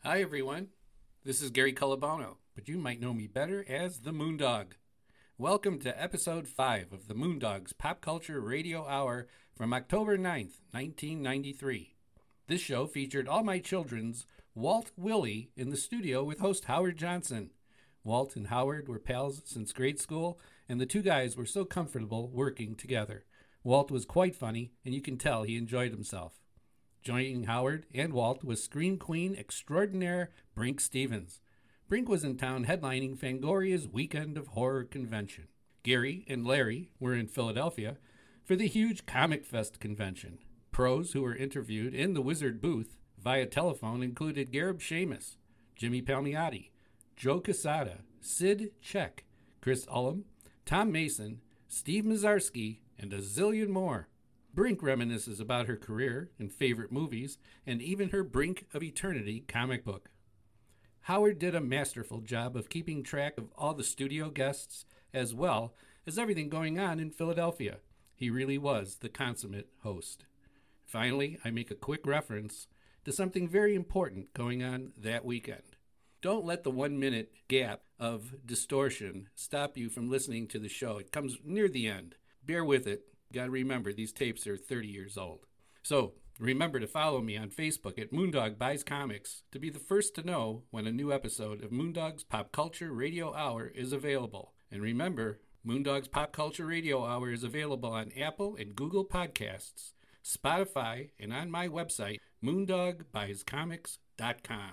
Hi, everyone. This is Gary Calabono, but you might know me better as the Moondog. Welcome to episode 5 of the Moondog's Pop Culture Radio Hour from October 9th, 1993. This show featured all my children's Walt Willey in the studio with host Howard Johnson. Walt and Howard were pals since grade school, and the two guys were so comfortable working together. Walt was quite funny, and you can tell he enjoyed himself. Joining Howard and Walt was Scream Queen extraordinaire Brinke Stevens. Brinke was in town headlining Fangoria's Weekend of Horror convention. Gary and Larry were in Philadelphia for the huge Comic Fest convention. Pros who were interviewed in the Wizard booth via telephone included Gareb Shamus, Jimmy Palmiotti, Joe Quesada, Sid Check, Chris Ullum, Tom Mason, Steve Mizarski, and a zillion more. Brinke reminisces about her career and favorite movies, and even her Brink of Eternity comic book. Howard did a masterful job of keeping track of all the studio guests, as well as everything going on in Philadelphia. He really was the consummate host. Finally, I make a quick reference to something very important going on that weekend. Don't let the 1 minute gap of distortion stop you from listening to the show. It comes near the end. Bear with it. You gotta remember, these tapes are 30 years old. So, remember to follow me on Facebook at Moondog Buys Comics to be the first to know when a new episode of Moondog's Pop Culture Radio Hour is available. And remember, Moondog's Pop Culture Radio Hour is available on Apple and Google Podcasts, Spotify, and on my website, moondogbuyscomics.com.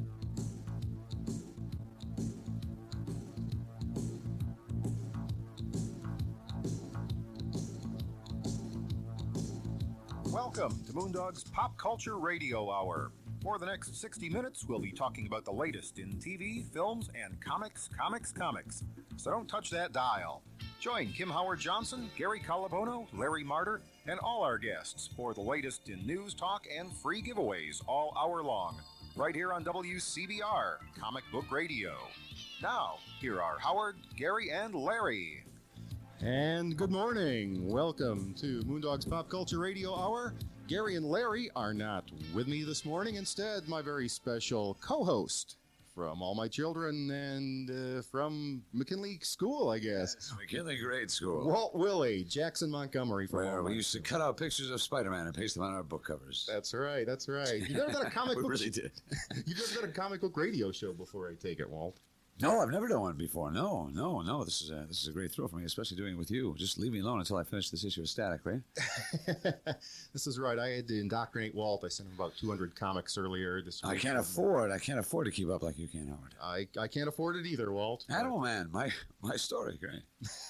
Welcome to Moondog's Pop Culture Radio Hour. For the next 60 minutes, we'll be talking about the latest in TV, films, and comics. So don't touch that dial. Join Kim Howard Johnson, Gary Calabono, Larry Martyr, and all our guests for the latest in news, talk, and free giveaways all hour long, right here on WCBR, Comic Book Radio. Now, here are Howard, Gary, and Larry. And good morning. Welcome to Moondog's Pop Culture Radio Hour. Gary and Larry are not with me this morning. Instead, my very special co-host from All My Children and from McKinley School, I guess. Yes, McKinley Grade School. Walt Willey, Jackson Montgomery. Where we used to cut out pictures of Spider-Man and paste them on our book covers. That's right. You've never done a comic we book. really did. You've never done a comic book radio show before, I take it, Walt. No, I've never done one before. No. This is a great thrill for me, especially doing it with you. Just leave me alone until I finish this issue of Static, right? This is right. I had to indoctrinate Walt. I sent him about 200 comics earlier this week. I can't afford to keep up like you can, Howard. I can't afford it either, Walt. Animal Man, my story, great.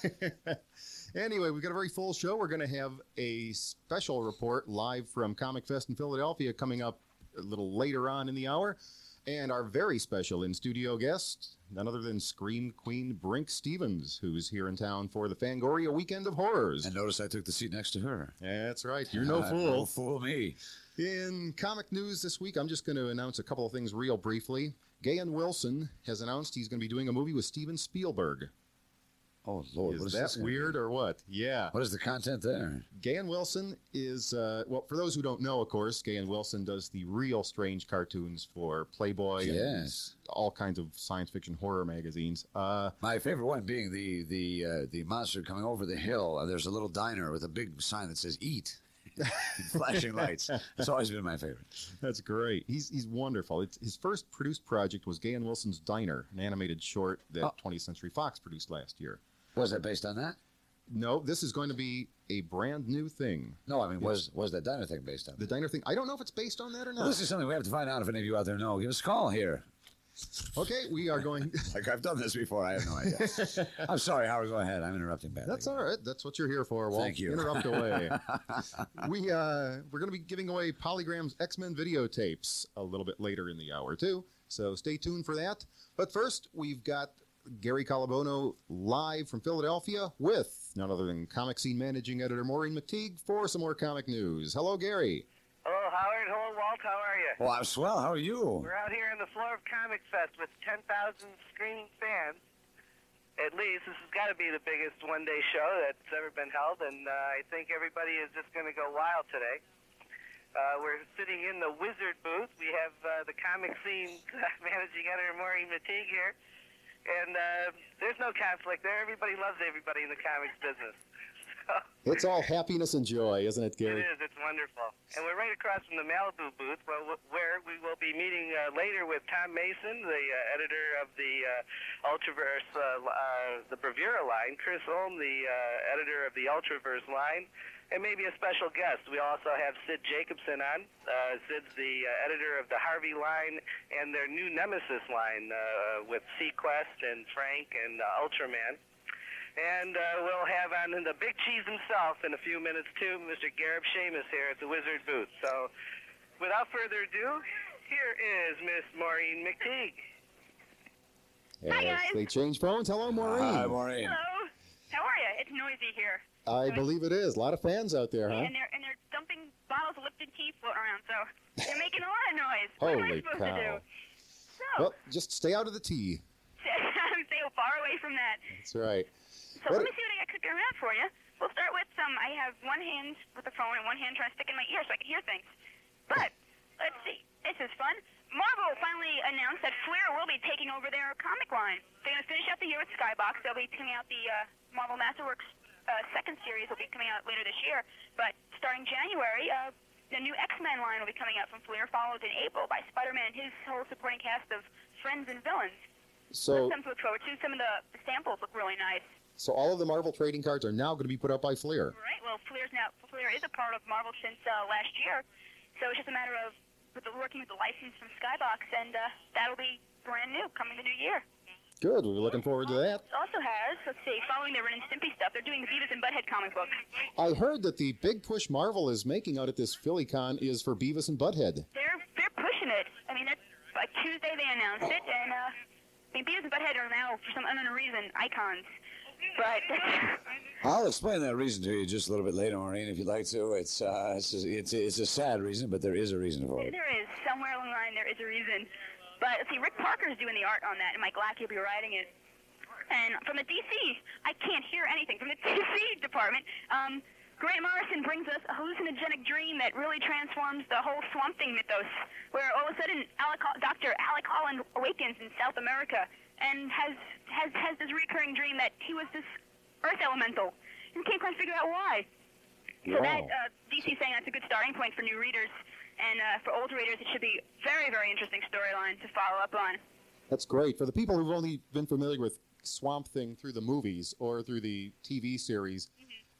Anyway, we've got a very full show. We're going to have a special report live from Comic Fest in Philadelphia coming up a little later on in the hour. And our very special in-studio guest, none other than Scream Queen Brinke Stevens, who's here in town for the Fangoria Weekend of Horrors. And notice I took the seat next to her. That's right. You're no fool. No fool me. In comic news this week, I'm just going to announce a couple of things real briefly. Gahan Wilson has announced he's going to be doing a movie with Steven Spielberg. Oh, Lord. Is that weird or what? Yeah. What is the content there? Gahan Wilson is, well, for those who don't know, of course, Gahan Wilson does the real strange cartoons for Playboy and all kinds of science fiction horror magazines. My favorite one being the monster coming over the hill. There's a little diner with a big sign that says "Eat." Flashing lights. It's always been my favorite. That's great. He's wonderful. His first produced project was Gahan Wilson's Diner, an animated short that 20th Century Fox produced last year. Was that based on that? No, this is going to be a brand new thing. No, I mean, was that diner thing based on the diner thing? I don't know if it's based on that or not. Well, this is something we have to find out if any of you out there know. Give us a call here. Okay, we are going... Like I've done this before, I have no idea. I'm sorry, Howard, go ahead. I'm interrupting badly. That's all right. That's what you're here for, Walt. Thank you. Interrupt away. We're going to be giving away Polygram's X-Men videotapes a little bit later in the hour, too. So stay tuned for that. But first, we've got Gary Calabono live from Philadelphia with none other than comic scene managing editor Maureen McTeague for some more comic news. Hello, Gary. Hello, Howard. Hello, Walt. How are you? Well, I'm swell. How are you? We're out here on the floor of Comic Fest with 10,000 screening fans. At least this has got to be the biggest one-day show that's ever been held, and I think everybody is just going to go wild today. We're sitting in the Wizard booth. We have the comic scene managing editor Maureen McTeague here. And there's no conflict there. Everybody loves everybody in the comics business. It's all happiness and joy, isn't it, Gary? It is. It's wonderful. And we're right across from the Malibu booth, where we will be meeting later with Tom Mason, the editor of the Ultraverse, the Bravura line, Chris Ulm, the editor of the Ultraverse line, and maybe a special guest. We also have Sid Jacobson on. Sid's the editor of the Harvey line and their new Nemesis line with Sequest and Frank and Ultraman. And we'll have on the Big Cheese himself in a few minutes, too, Mr. Gareb Shamus here at the Wizard booth. So, without further ado, here is Miss Maureen McTeague. Hi, guys. They change phones. Hello, Maureen. Hi, Maureen. Hello. How are you? It's noisy here. I believe it is. A lot of fans out there, huh? And they're dumping bottles of Lipton tea floating around, so they're making a lot of noise. What am I Holy supposed to do? cow. So, Well, just stay out of the tea. stay far away from that. That's right. So let me see what I got cooking around for you. We'll start with I have one hand with the phone and one hand trying to stick in my ear so I can hear things. But, let's see. This is fun. Marvel finally announced that Fleer will be taking over their comic line. They're going to finish out the year with Skybox. They'll be coming out the Marvel Masterworks second series will be coming out later this year. But starting January, the new X-Men line will be coming out from Fleer, followed in April by Spider-Man and his whole supporting cast of friends and villains. So, Something to look forward to. Some of the samples look really nice. so all of the Marvel trading cards are now going to be put up by Fleer. Right. Well, Fleer is a part of Marvel since last year, so it's just a matter of working with the license from Skybox, and that'll be brand new coming the new year. Good. We're looking forward to that. Also has, let's see, following the Ren and Stimpy stuff, they're doing the Beavis and Butthead comic book. I heard that the big push Marvel is making out at this PhillyCon is for Beavis and Butthead. They're pushing it. I mean, by Tuesday they announced it, and Beavis and Butthead are now, for some unknown reason, icons. But I'll explain that reason to you just a little bit later, Maureen, if you'd like to. It's a sad reason, but there is a reason for it. there is. Somewhere along the line, there is a reason. But, let's see, Rick Parker's doing the art on that, and Mike Lackey will be writing it. And from the DC, I can't hear anything. From the DC department, Grant Morrison brings us a hallucinogenic dream that really transforms the whole Swamp Thing mythos, where all of a sudden Dr. Alec Holland awakens in South America and has this recurring dream that he was this Earth elemental, and can't quite figure out why. So Wow. that DC saying that's a good starting point for new readers, and for old readers, it should be very, very interesting storyline to follow up on. That's great. For the people who've only been familiar with Swamp Thing through the movies or through the TV series,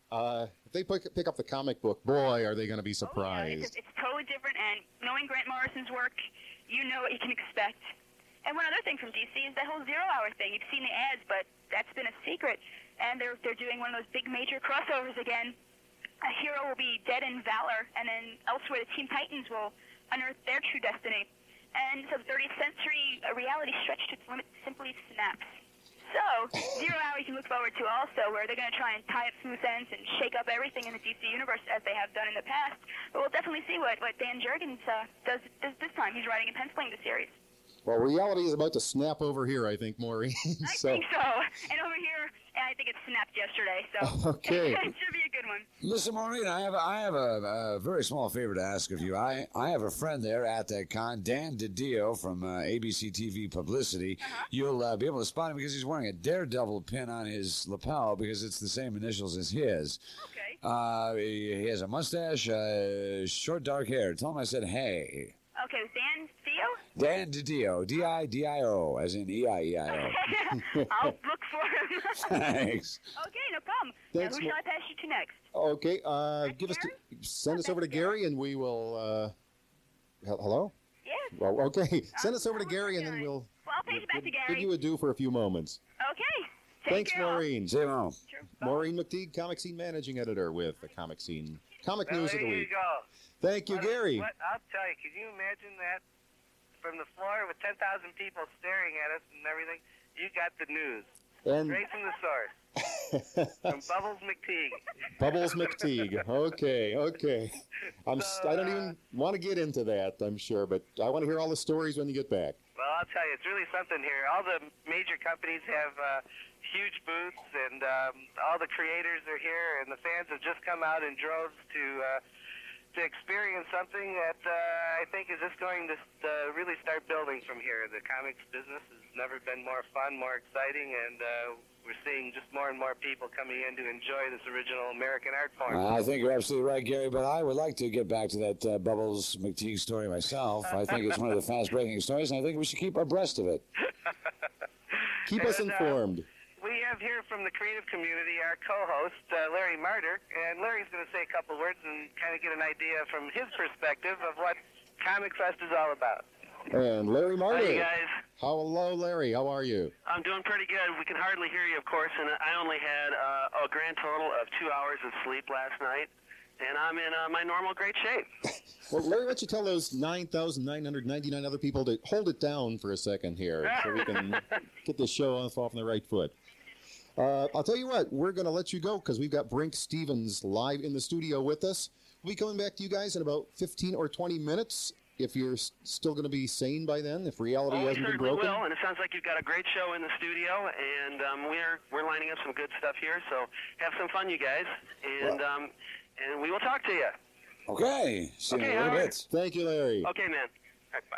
if they pick up the comic book, boy, are they going to be surprised. Oh, yeah, it's totally different, and knowing Grant Morrison's work, you know what you can expect. And one other thing from DC is that whole Zero Hour thing. You've seen the ads, but that's been a secret. And they're doing one of those big major crossovers again. A hero will be dead in valor, and then elsewhere the Teen Titans will unearth their true destiny. And so the 30th century reality stretched to its limit simply snaps. So, Zero Hour you can look forward to also, where they're going to try and tie up loose ends and shake up everything in the DC universe as they have done in the past. But we'll definitely see what Dan Jurgens does this time. He's writing and penciling the series. Well, reality is about to snap over here, I think, Maureen. I think so. And over here, I think it snapped yesterday, so Okay. it should be a good one. Listen, Maureen, I have a very small favor to ask of you. I have a friend there at that con, Dan DiDio from ABC TV Publicity. You'll be able to spot him because he's wearing a Daredevil pin on his lapel because it's the same initials as his. Okay. He has a mustache, short dark hair. Tell him I said hey. Okay, Dan Theo? Dan DiDio, D-I-D-I-O, as in E-I-E-I-O. I'll look for him. Thanks. Okay, no problem. Thanks, Now, who shall I pass you to next? Okay, send us over to Gary, and we will. Hello? Yes. Well, okay. Send us over to Gary, and then we'll. Well, I'll pass you back to Give Gary. you a due for a few moments. Okay. Take Thanks, care, all. Maureen. See you, Mo. Sure. Bye. Maureen McTeague, Comic Scene Managing Editor with the Comic Scene Comic News of the There Week. you go. Thank you, Gary. I'll tell you, can you imagine that from the floor with 10,000 people staring at us and everything? You got the news. And Straight from the source. From Bubbles McTeague. Bubbles McTeague. Okay. I don't even want to get into that, I'm sure, but I want to hear all the stories when you get back. Well, I'll tell you, it's really something here. All the major companies have huge booths, and all the creators are here, and the fans have just come out in droves to to experience something that I think is just going to really start building from here. The comics business has never been more fun, more exciting, and we're seeing just more and more people coming in to enjoy this original American art form. I think you're absolutely right, Gary, but I would like to get back to that Bubbles McTeague story myself. I think it's one of the fast-breaking stories, and I think we should keep abreast of it. Keep us informed. We have here from the creative community our co-host, Larry Martyr, and Larry's going to say a couple words and kind of get an idea from his perspective of what Comic Fest is all about. And Larry Martyr. Hey, guys. Hello, Larry. How are you? I'm doing pretty good. We can hardly hear you, of course, and I only had a grand total of 2 hours of sleep last night, and I'm in my normal great shape. Well, Larry, why don't you tell those 9,999 other people to hold it down for a second here so we can get this show off on the right foot. I'll tell you what, we're going to let you go because we've got Brink Stevens live in the studio with us. We'll be coming back to you guys in about 15 or 20 minutes. If you're still going to be sane by then, if reality hasn't been broken. We will, and it sounds like you've got a great show in the studio, and we're lining up some good stuff here, so have some fun, you guys, and and we will talk to you. Okay. See you in a little bit. Thank you, Larry. Okay, man. All right, bye.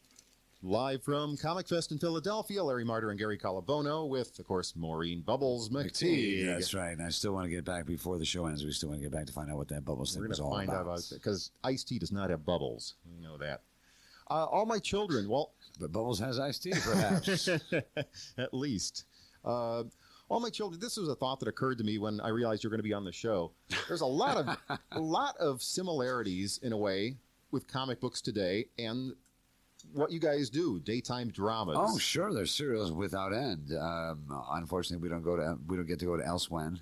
Live from Comic Fest in Philadelphia, Larry Martyr and Gary Calabono with, of course, Maureen Bubbles McTeague. That's right. And I still want to get back before the show ends. We still want to get back to find out what that Bubbles thing was all about. We're going to find out because iced tea does not have bubbles. We know that. All my children, well... But Bubbles has iced tea, perhaps. At least. All my children, this was a thought that occurred to me when I realized you're going to be on the show. There's a lot of similarities, in a way, with comic books today and what you guys do, daytime dramas. Oh, sure, there's serials without end. Unfortunately, we don't get to go to Elsewhen,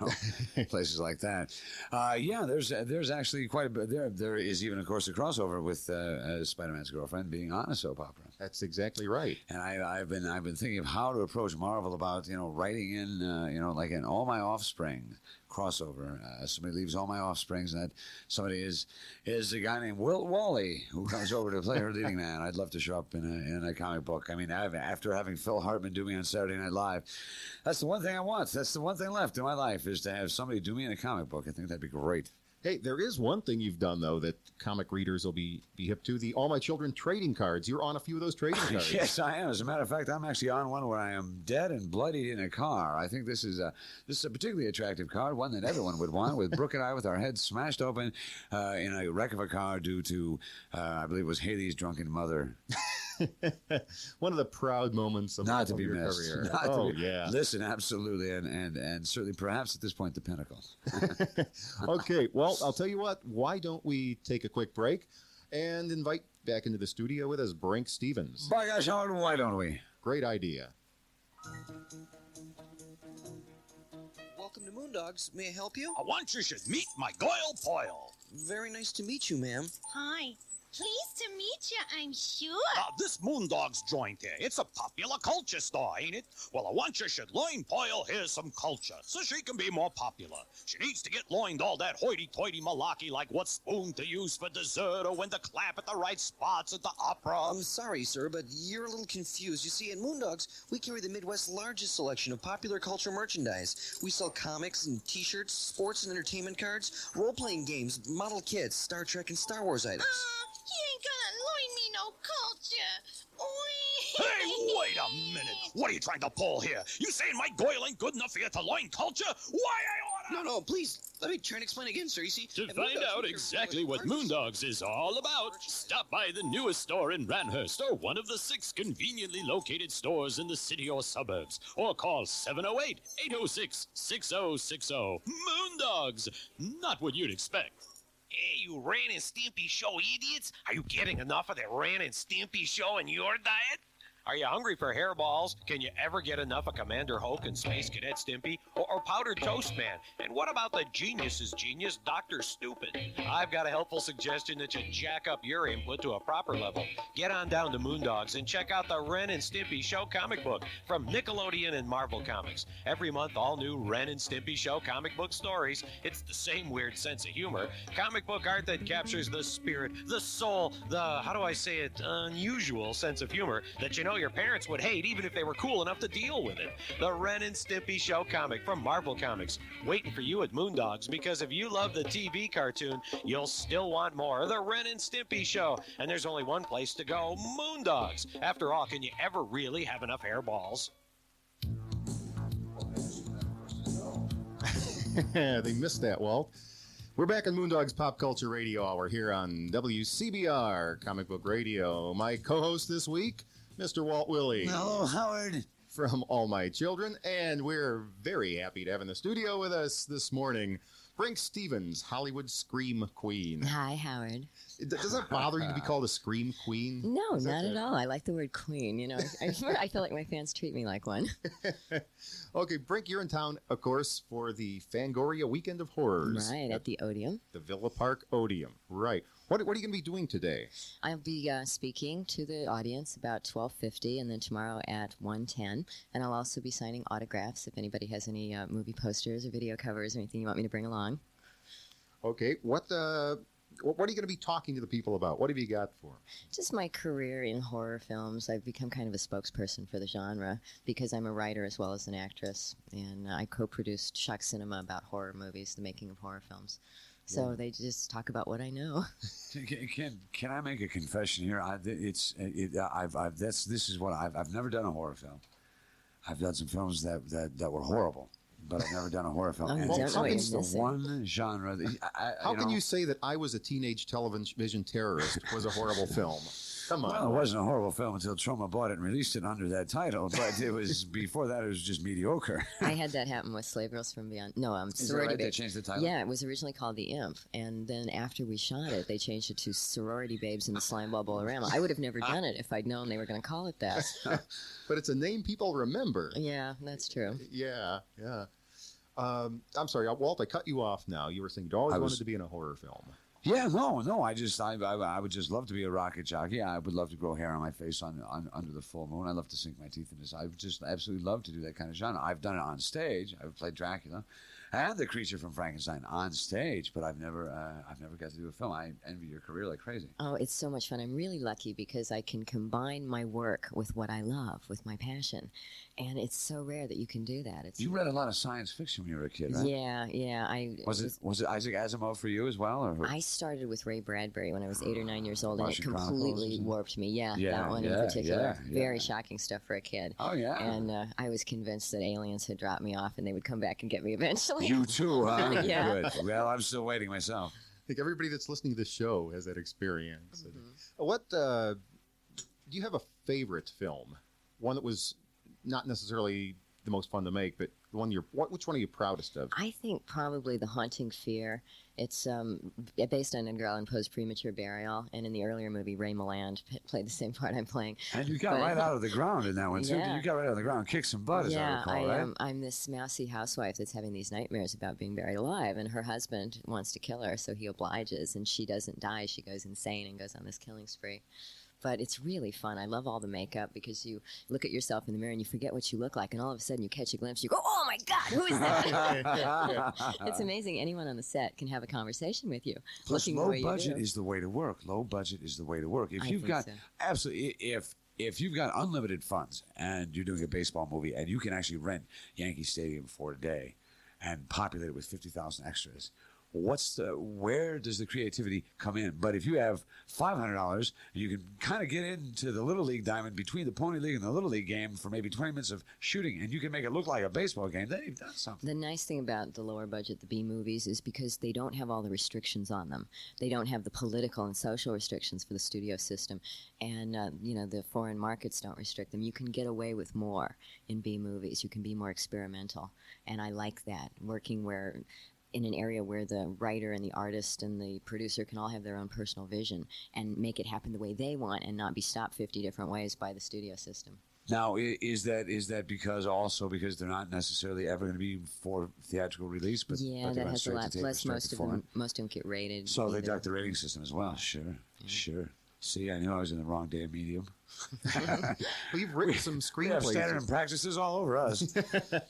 places like that. Yeah, there's actually quite a bit. There is even, of course, a crossover with Spider-Man's girlfriend being on a soap opera. That's exactly right. And I've been thinking of how to approach Marvel about writing in like an All My Offspring crossover. Somebody leaves All My Offsprings, and that somebody is a guy named Wilt Wally who comes over to play her leading man. I'd love to show up in a comic book. I mean, after having Phil Hartman do me on Saturday Night Live, that's the one thing I want. That's the one thing left in my life is to have somebody do me in a comic book. I think that'd be great. Hey, there is one thing you've done, though, that comic readers will be hip to, the All My Children trading cards. You're on a few of those trading cards. Yes, I am. As a matter of fact, I'm actually on one where I am dead and bloodied in a car. I think this is a particularly attractive card, one that everyone would want, with Brooke and I with our heads smashed open in a wreck of a car due to, I believe it was Haley's drunken mother. One of the proud moments of your career. Yeah. Listen, absolutely, and certainly perhaps at this point the pinnacle. Okay, well, I'll tell you what, why don't we take a quick break and invite back into the studio with us Brink Stevens. By gosh, Howard, why don't we? Great idea. Welcome to Moondogs. May I help you? I want you should meet my Goyle Poyle. Very nice to meet you, ma'am. Hi. Pleased to meet you, I'm sure. This Moondogs joint here, it's a popular culture store, ain't it? Well, I want you should learn Poyle here's some culture, so she can be more popular. She needs to get learned all that hoity-toity malarkey like what spoon to use for dessert or when to clap at the right spots at the opera. I'm sorry, sir, but you're a little confused. You see, at Moondogs, we carry the Midwest's largest selection of popular culture merchandise. We sell comics and T-shirts, sports and entertainment cards, role-playing games, model kits, Star Trek and Star Wars items. You ain't gonna learn me no culture. Hey, wait a minute. What are you trying to pull here? You saying my Goyle ain't good enough for you to learn culture? Why I oughta... No, please. Let me try and explain again, sir. You see... To find out exactly what Moondogs is all about, stop by the newest store in Ranhurst or one of the 6 conveniently located stores in the city or suburbs, or call 708-806-6060. Moondogs! Not what you'd expect. Hey, you Ren and Stimpy Show idiots! Are you getting enough of that Ren and Stimpy Show in your diet? Are you hungry for hairballs? Can you ever get enough of Commander Hulk and Space Cadet Stimpy? Or Powdered Toast Man? And what about the genius's genius, Dr. Stupid? I've got a helpful suggestion that should jack up your input to a proper level. Get on down to Moondogs and check out the Ren and Stimpy Show comic book from Nickelodeon and Marvel Comics. Every month, all new Ren and Stimpy Show comic book stories. It's the same weird sense of humor. Comic book art that captures the spirit, the soul, the, how do I say it, unusual sense of humor that you know your parents would hate even if they were cool enough to deal with it. The Ren and Stimpy Show comic from Marvel Comics. Waiting for you at Moondogs, because if you love the TV cartoon, you'll still want more. The Ren and Stimpy Show. And there's only one place to go, Moondogs. After all, can you ever really have enough hairballs? They missed that, Walt. We're back on Moondogs Pop Culture Radio Hour here on WCBR Comic Book Radio. My co-host this week, Mr. Walt Willey. Hello, Howard. From All My Children, and we're very happy to have in the studio with us this morning, Brink Stevens, Hollywood Scream Queen. Hi, Howard. Does that bother you to be called a Scream Queen? No, not at all. I like the word queen. You know, I feel like my fans treat me like one. Okay, Brink, you're in town, of course, for the Fangoria Weekend of Horrors. Right, at the Odeum. The Villa Park Odeum, right. What are you going to be doing today? I'll be speaking to the audience about 12:50, and then tomorrow at 1:10. And I'll also be signing autographs if anybody has any movie posters or video covers or anything you want me to bring along. Okay, what are you going to be talking to the people about? What have you got for them? Just my career in horror films. I've become kind of a spokesperson for the genre because I'm a writer as well as an actress. And I co-produced Shock Cinema about horror movies, the making of horror films. So they just talk about what I know. Can I make a confession here? I've never done a horror film. I've done some films that were horrible, but I've never done a horror film. And it's the one genre. How can you say that I Was a Teenage Television Terrorist was a horrible film? Come on. Well, it wasn't a horrible film until Troma bought it and released it under that title, but it was before that. It was just mediocre. I had that happen with Slave Girls from Beyond. No, Sorority Babes. They changed the title. Yeah, it was originally called The Imp, and then after we shot it, they changed it to Sorority Babes in the Slimeball Bolorama. I would have never done it if I'd known they were going to call it that. But it's a name people remember. Yeah, that's true. Yeah. I'm sorry, Walt. I cut you off. Now you were saying you always wanted to be in a horror film. Yeah, no. I would just love to be a rocket jockey. I would love to grow hair on my face under the full moon. I love to sink my teeth in this. I would just absolutely love to do that kind of genre. I've done it on stage. I've played Dracula and the creature from Frankenstein on stage, but I've never got to do a film. I envy your career like crazy. Oh, it's so much fun. I'm really lucky because I can combine my work with what I love, with my passion, and it's so rare that you can do that. You read a lot of science fiction when you were a kid, right? Yeah. Was it Isaac Asimov for you as well? Or? I started with Ray Bradbury when I was 8 or 9 years old, and it completely warped me. Yeah, that one in particular. Very shocking stuff for a kid. Oh, yeah. And I was convinced that aliens had dropped me off and they would come back and get me eventually. You too, huh? Yeah. Good. Well, I'm still waiting myself. I think everybody that's listening to this show has that experience. Mm-hmm. What do you have a favorite film? One that was not necessarily the most fun to make, but the one which one are you proudest of? I think probably The Haunting Fear. It's based on Edgar Allan Poe's Premature Burial, and in the earlier movie, Ray Milland played the same part I'm playing. And you got right out of the ground in that one, too. Yeah. You got right out of the ground, kicked some butt, as I recall, right? I'm this mousy housewife that's having these nightmares about being buried alive, and her husband wants to kill her, so he obliges, and she doesn't die. She goes insane and goes on this killing spree. But it's really fun. I love all the makeup because you look at yourself in the mirror and you forget what you look like, and all of a sudden you catch a glimpse. You go, "Oh my God, who is that?" It's amazing. Anyone on the set can have a conversation with you. Plus, low budget is the way to work. Low budget is the way to work. If you've got absolutely, if you've got unlimited funds and you're doing a baseball movie and you can actually rent Yankee Stadium for a day and populate it with 50,000 extras. Where does the creativity come in? But if you have $500, you can kind of get into the Little League diamond between the Pony League and the Little League game for maybe 20 minutes of shooting, and you can make it look like a baseball game. Then you've done something. The nice thing about the lower budget, the B movies, is because they don't have all the restrictions on them. They don't have the political and social restrictions for the studio system, and the foreign markets don't restrict them. You can get away with more in B movies. You can be more experimental, and I like that, working in an area where the writer and the artist and the producer can all have their own personal vision and make it happen the way they want and not be stopped 50 different ways by the studio system. Now, is that because they're not necessarily ever going to be for theatrical release? But that has a lot. Plus, most of them get rated. So they duck the rating system as well. Sure. See, I knew I was in the wrong damn medium. Well, you've written some screenplays. We have standard practices all over us.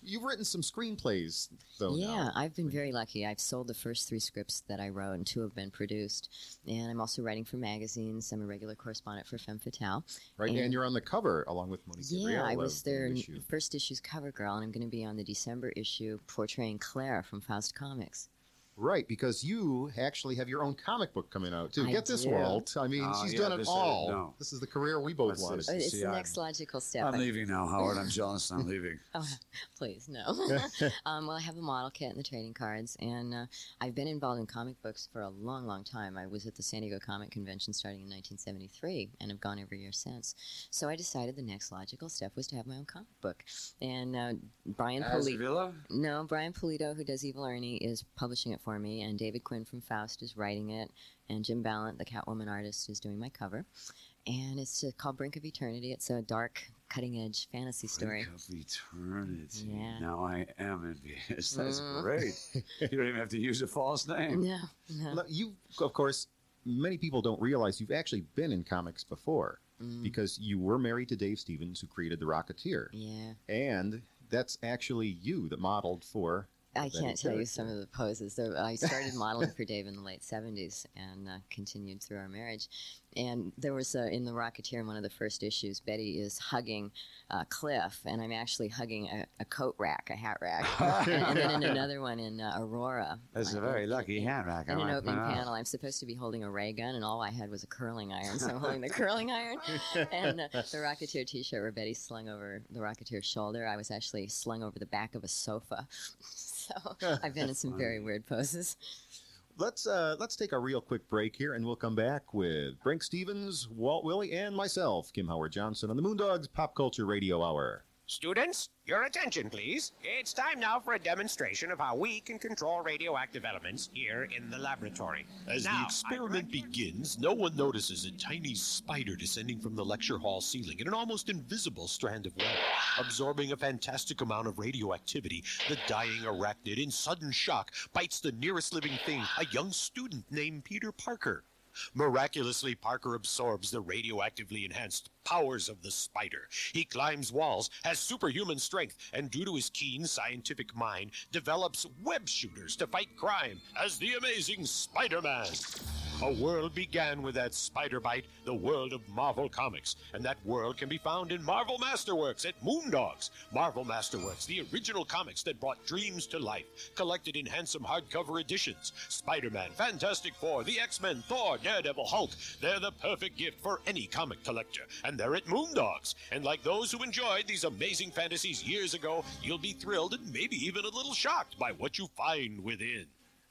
You've written some screenplays, though. Yeah, now. I've been very lucky. I've sold the first 3 scripts that I wrote, and 2 have been produced. And I'm also writing for magazines. I'm a regular correspondent for Femme Fatale. Right, and you're on the cover along with Monique Yeah, Gabrielle I was their issue. first issue's cover girl, and I'm going to be on the December issue portraying Claire from Faust Comics. Right, because you actually have your own comic book coming out, too. I Get this, do. Walt. I mean, she's done it all. No. This is the career we both wanted. It's the next logical step. I'm leaving now, Howard. I'm jealous. I'm leaving. Oh, please, no. Well, I have a model kit and the trading cards, and I've been involved in comic books for a long, long time. I was at the San Diego Comic Convention starting in 1973, and have gone every year since. So I decided the next logical step was to have my own comic book. And Brian Pulido... No, Brian Pulido, who does Evil Ernie, is publishing it for me, and David Quinn from Faust is writing it, and Jim Ballant, the Catwoman artist, is doing my cover. And it's called Brink of Eternity. It's a dark, cutting-edge fantasy story. Brink of Eternity. Yeah. Now I am envious. That's great. You don't even have to use a false name. No. You, of course, many people don't realize you've actually been in comics before because you were married to Dave Stevens, who created The Rocketeer. Yeah. And that's actually you that modeled for... I can't tell you some of the poses. I started modeling for Dave in the late 70s and continued through our marriage. And there was, in The Rocketeer, in one of the first issues, Betty is hugging Cliff, and I'm actually hugging a coat rack, a hat rack. and then in another one in Aurora. That's a very lucky hat rack. In an opening panel, I'm supposed to be holding a ray gun, and all I had was a curling iron, so I'm holding the curling iron. And the Rocketeer t-shirt where Betty slung over the Rocketeer's shoulder, I was actually slung over the back of a sofa. So I've been in some very weird poses. Let's take a real quick break here, and we'll come back with Brink Stevens, Walt Willey, and myself, Kim Howard Johnson, on the Moondogs Pop Culture Radio Hour. Students, your attention, please. It's time now for a demonstration of how we can control radioactive elements here in the laboratory. As the experiment begins, no one notices a tiny spider descending from the lecture hall ceiling in an almost invisible strand of web. Absorbing a fantastic amount of radioactivity, the dying arachnid, in sudden shock, bites the nearest living thing, a young student named Peter Parker. Miraculously, Parker absorbs the radioactively enhanced powers of the spider. He climbs walls, has superhuman strength, and due to his keen scientific mind, develops web shooters to fight crime as the Amazing Spider-Man. A world began with that spider bite, the world of Marvel Comics, and that world can be found in Marvel Masterworks at Moondogs. Marvel Masterworks, the original comics that brought dreams to life, collected in handsome hardcover editions. Spider-Man, Fantastic Four, the X-Men, Thor, Daredevil, Hulk. They're the perfect gift for any comic collector, and they're at Moondogs. And like those who enjoyed these amazing fantasies years ago, you'll be thrilled and maybe even a little shocked by what you find within.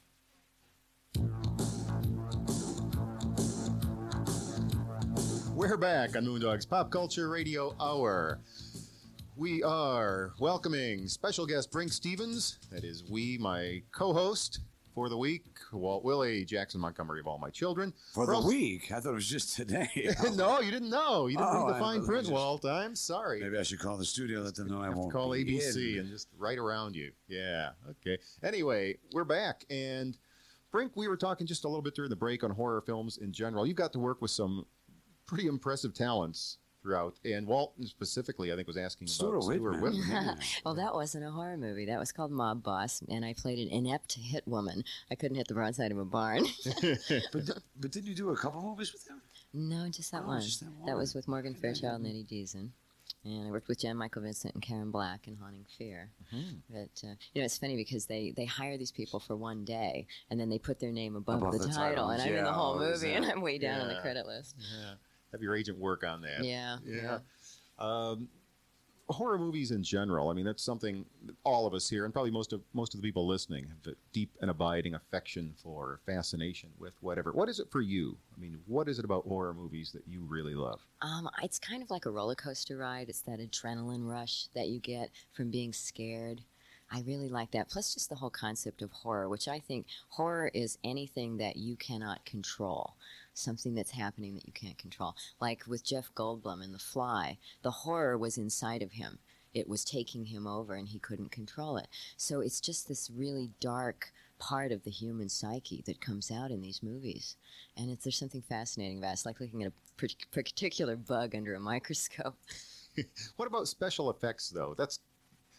We're back on Moondogs Pop Culture Radio Hour. We are welcoming special guest Brink Stevens. That is my co-host for the week, Walt Willey, Jackson Montgomery of All My Children. For the week? I thought it was just today. No, you didn't know. You didn't read the fine print, Walt. I'm sorry. Maybe I should call the studio, let them know I won't call be ABC and just right around you. Yeah, okay. Anyway, we're back, and Brink, we were talking just a little bit during the break on horror films in general. You've got to work with some pretty impressive talents throughout, and Walt specifically, I think, was asking about Stuart Whitman. Well, that wasn't a horror movie. That was called Mob Boss, and I played an inept hit woman. I couldn't hit the broadside of a barn. But didn't you do a couple movies with him? No, just that one. That was with Morgan Fairchild and Eddie Deason. And I worked with Jan Michael Vincent and Karen Black in Haunting Fear. But, it's funny because they hire these people for one day, and then they put their name above the title. And I'm in the whole movie, and I'm way down on the credit list. Yeah. Have your agent work on that. Yeah. Horror movies in general, I mean, that's something that all of us here, and probably most of the people listening, have a deep and abiding affection for, fascination with, whatever. What is it for you? I mean, what is it about horror movies that you really love? It's kind of like a roller coaster ride. It's that adrenaline rush that you get from being scared. I really like that. Plus just the whole concept of horror, which I think horror is anything that you cannot control. Something that's happening that you can't control. Like with Jeff Goldblum in The Fly, the horror was inside of him. It was taking him over and he couldn't control it. So it's just this really dark part of the human psyche that comes out in these movies. And there's something fascinating about it. It's like looking at a particular bug under a microscope. What about special effects, though?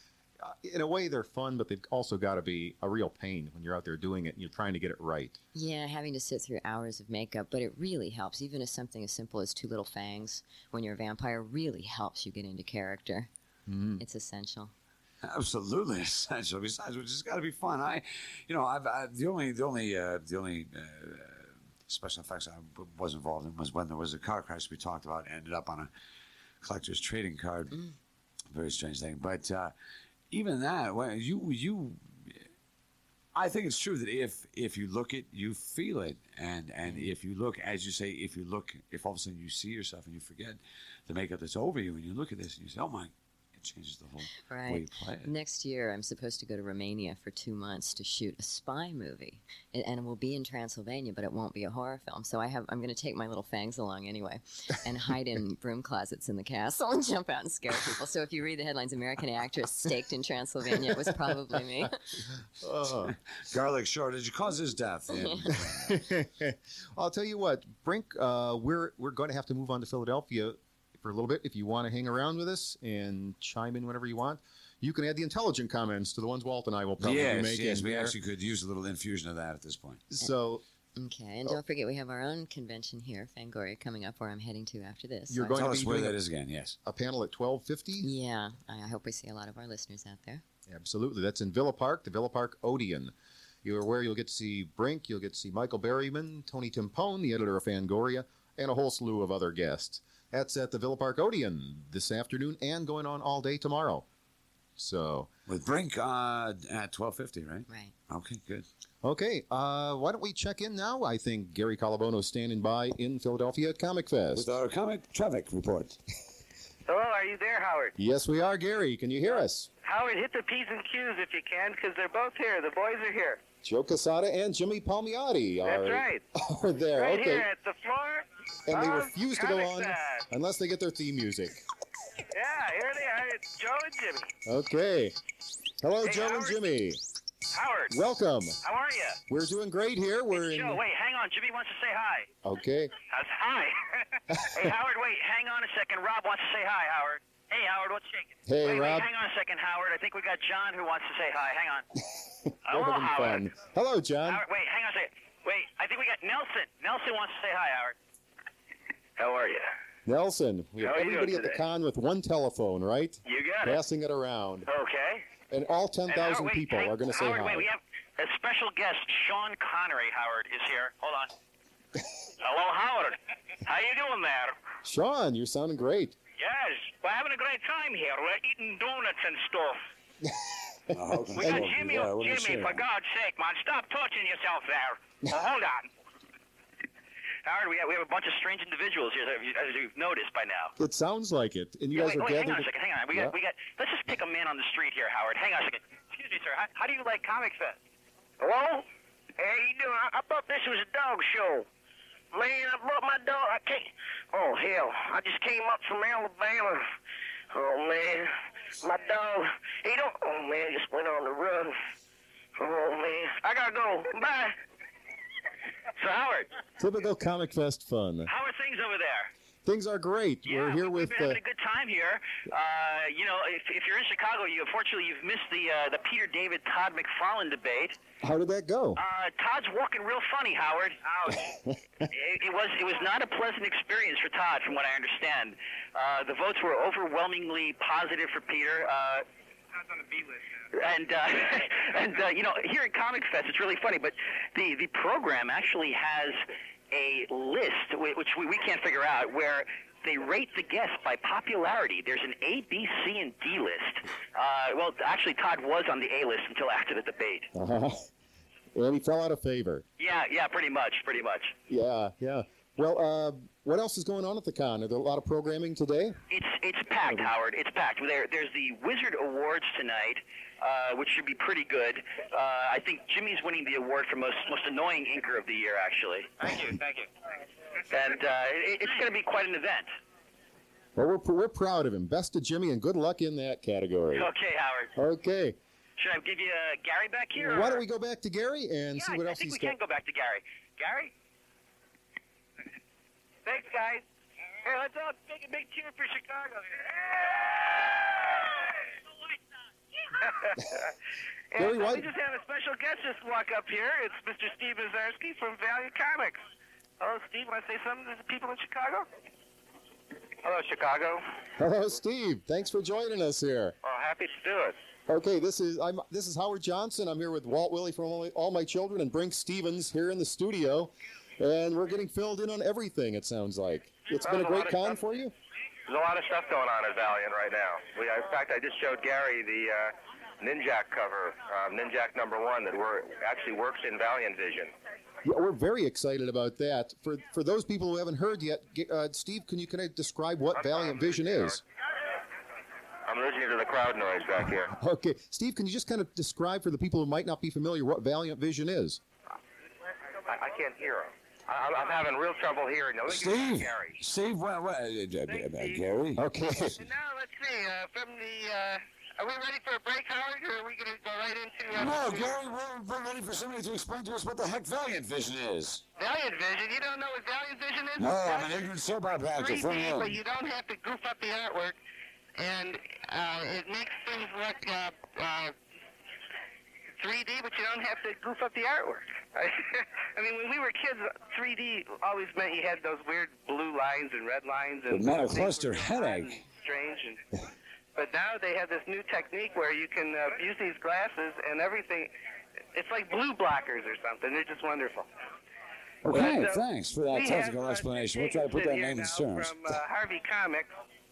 in a way, they're fun, but they've also got to be a real pain when you're out there doing it and you're trying to get it right. Yeah, having to sit through hours of makeup, but it really helps. Even if something as simple as 2 little fangs when you're a vampire really helps you get into character. Mm-hmm. It's essential. Absolutely essential. Besides, which has got to be fun. The only special effects I was involved in was when there was a car crash we talked about, ended up on a collector's trading card. Very strange thing, but even that, when I think it's true that if you look it, you feel it, and if you look, as you say, if all of a sudden you see yourself and you forget the makeup that's over you, and you look at this and you say, oh my. Changes the whole way you play it. Next year, I'm supposed to go to Romania for 2 months to shoot a spy movie, and it will be in Transylvania, but it won't be a horror film. So I'm going to take my little fangs along anyway, and hide in broom closets in the castle and jump out and scare people. So if you read the headlines, "American actress staked in Transylvania," it was probably me. Garlic shortage causes his death. I'll tell you what, Brink. We're going to have to move on to Philadelphia for a little bit. If you want to hang around with us and chime in whenever you want, you can add the intelligent comments to the ones Walt and I will probably make. Yes, we actually could use a little infusion of that at this point. So, okay, and don't forget we have our own convention here, Fangoria, coming up, where I'm heading to after this. You're going Tell to us be where doing that is again. Yes, a panel at 12:50. Yeah, I hope we see a lot of our listeners out there. Absolutely, that's in Villa Park, the Villa Park Odeon. You'll get to see Brink, you'll get to see Michael Berryman, Tony Timpone, the editor of Fangoria, and a whole slew of other guests. That's at the Villa Park Odeon this afternoon and going on all day tomorrow. So with Brink at 12:50, right? Right. Okay, good. Okay, why don't we check in now? I think Gary Calabono is standing by in Philadelphia at Comic Fest. With our comic traffic report. Hello, are you there, Howard? Yes, we are, Gary. Can you hear us? Howard, hit the P's and Q's if you can, because they're both here. The boys are here. Joe Casada and Jimmy Palmiotti are there. Right okay. here at the floor. And they refuse to go on Comic Fest. unless they get their theme music. Yeah, here they are. It's Joe and Jimmy. Okay. Hello, Hey, Joe Howard. and Jimmy. Howard. Welcome. How are you? We're doing great here. We're in. Joe, wait, hang on. Jimmy wants to say hi. Okay. Hi. Hey, Howard, wait, hang on a second. Rob wants to say hi, Howard. Hey, Howard, what's shaking? Hey, wait, Rob. Wait, hang on a second, Howard. I think we got John who wants to say hi. Hang on. We're Hello, having Howard. fun. Hello, John. Howard, wait, hang on a second. Wait, I think we got Nelson. Nelson wants to say hi, Howard. How are you? Nelson. We have How are you everybody doing at the today? con with one telephone, right? You got it. Passing it around. Okay. And all And 10,000 Howard, wait, people hang- are going to say Howard, hi. wait, we have a special guest, Sean Connery, Howard, is here. Hold on. Hello, Howard. How you doing there? Sean, you're sounding great. Yes, we're having a great time here. We're eating donuts and stuff. We got Jimmy, Jimmy, for God's sake, man, stop torturing yourself there. Oh, hold on. Howard, we have a bunch of strange individuals here, as you've noticed by now. It sounds like it. And you guys wait, are hang gathered. on a second, hang on. We got. Let's just pick a man on the street here, Howard. Hang on a second. Excuse me, sir. How do you like Comic Fest? Hello? Hey, how you doing? I thought this was a dog show. Man, I brought my dog. I can't. Oh, hell. I just came up from Alabama. Oh, man. My dog. He don't. Oh, man, just went on the run. Oh, man. I gotta go. Bye. So, Howard, Typical Comic Fest fun. how are things over there? Things are great. We're here with. We've been having a good time here. You know, if you're in Chicago, unfortunately you've missed the Peter David Todd McFarlane debate. How did that go? Todd's walking real funny, Howard. Ouch. it was not a pleasant experience for Todd, from what I understand. The votes were overwhelmingly positive for Peter. Todd's on the B list. And you know, here at Comic Fest, it's really funny, but the program actually has a list, which we can't figure out, where they rate the guests by popularity. There's an A, B, C, and D list. Well, actually, Todd was on the A list until after the debate. And he fell out of favor. Yeah, pretty much. Yeah. Well, what else is going on at the con? Are there a lot of programming today? It's packed, Howard. It's packed. There's the Wizard Awards tonight, which should be pretty good. I think Jimmy's winning the award for most annoying inker of the year, actually. Thank you. And it's going to be quite an event. Well, we're proud of him. Best of Jimmy, and good luck in that category. Okay, Howard. Okay. Should I give you Gary back here? Why don't we go back to Gary and see what else I think he's we got? can go back to Gary. Gary? Thanks, guys. Hey, let's all take a big cheer for Chicago here. And we just had a special guest just walk up here. It's Mr. Steve Mazarski from Valiant Comics. Hello, Steve. Want to say something to the people in Chicago? Hello, Chicago. Hello, Steve. Thanks for joining us here. Well, happy to do it. Okay, this is Howard Johnson. I'm here with Walt Willie from All My Children and Brink Stevens here in the studio, and we're getting filled in on everything. It sounds like it's been a great con for you. There's a lot of stuff going on at Valiant right now. In fact, I just showed Gary the Ninjak cover, Ninjak #1, that actually works in Valiant Vision. Yeah, we're very excited about that. For those people who haven't heard yet, Steve, can you describe what Valiant Vision is? I'm listening to the crowd noise back here. Okay, Steve, can you just kind of describe for the people who might not be familiar what Valiant Vision is? I can't hear him. I'm having real trouble hearing. Now, Steve, Gary. Steve, Gary. Okay. And now let's see. From the, are we ready for a break, Howard, or are we going to go right into? No, Gary, we're ready for somebody to explain to us what the heck Valiant Vision is. Valiant Vision? You don't know what Valiant Vision is? No, I'm an ignorant soap opera actor. 3D, but you don't have to goof up the artwork, and it makes things look 3D, but you don't have to goof up the artwork. I mean, when we were kids, 3D always meant you had those weird blue lines and red lines. And the metal cluster headache. Strange. But now they have this new technique where you can use these glasses and everything. It's like blue blockers or something. They're just wonderful. Okay, thanks for that technical explanation. We'll try to put that name in terms. From Harvey Comics.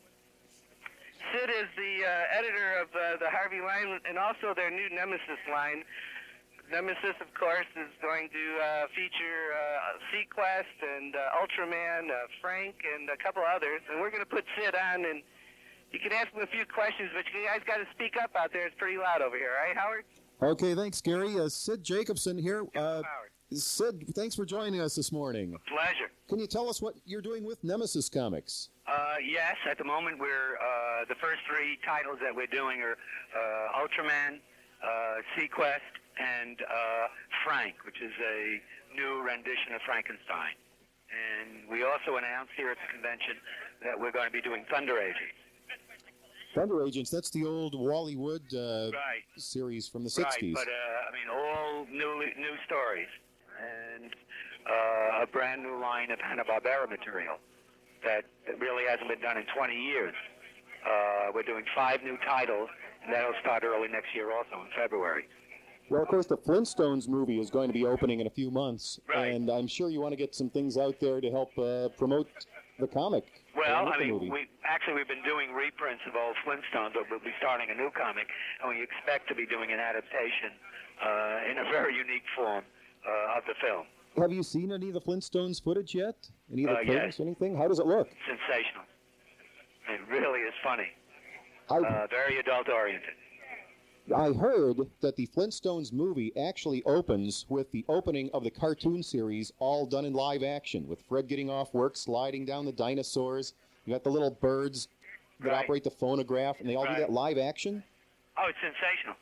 Sid is the editor of the Harvey line and also their new Nemesis line. Nemesis, of course, is going to feature Sequest and Ultraman, Frank, and a couple others. And we're going to put Sid on, and you can ask him a few questions, but you guys got to speak up out there. It's pretty loud over here, right, Howard? Okay, thanks, Gary. Sid Jacobson here. Sid, thanks for joining us this morning. Pleasure. Can you tell us what you're doing with Nemesis Comics? Yes, at the moment we're the first three titles that we're doing are Ultraman, Sequest, and Frank, which is a new rendition of Frankenstein. And we also announced here at the convention that we're going to be doing Thunder Agents. Thunder Agents, that's the old Wally Wood series from the 60s. Right, but I mean, all new stories. And a brand new line of Hanna-Barbera material that really hasn't been done in 20 years. We're doing 5 new titles, and that'll start early next year also in February. Well, of course, the Flintstones movie is going to be opening in a few months, and I'm sure you want to get some things out there to help promote the comic. Well, I mean, we've been doing reprints of old Flintstones, but we'll be starting a new comic, and we expect to be doing an adaptation in a very unique form of the film. Have you seen any of the Flintstones footage yet? Any of the clips, anything? How does it look? Sensational. It really is funny. Very adult-oriented. I heard that the Flintstones movie actually opens with the opening of the cartoon series, all done in live action, with Fred getting off work, sliding down the dinosaurs. You got the little birds that operate the phonograph, and they all do that live action? Oh, it's sensational.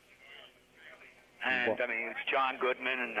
And, I mean, it's John Goodman, and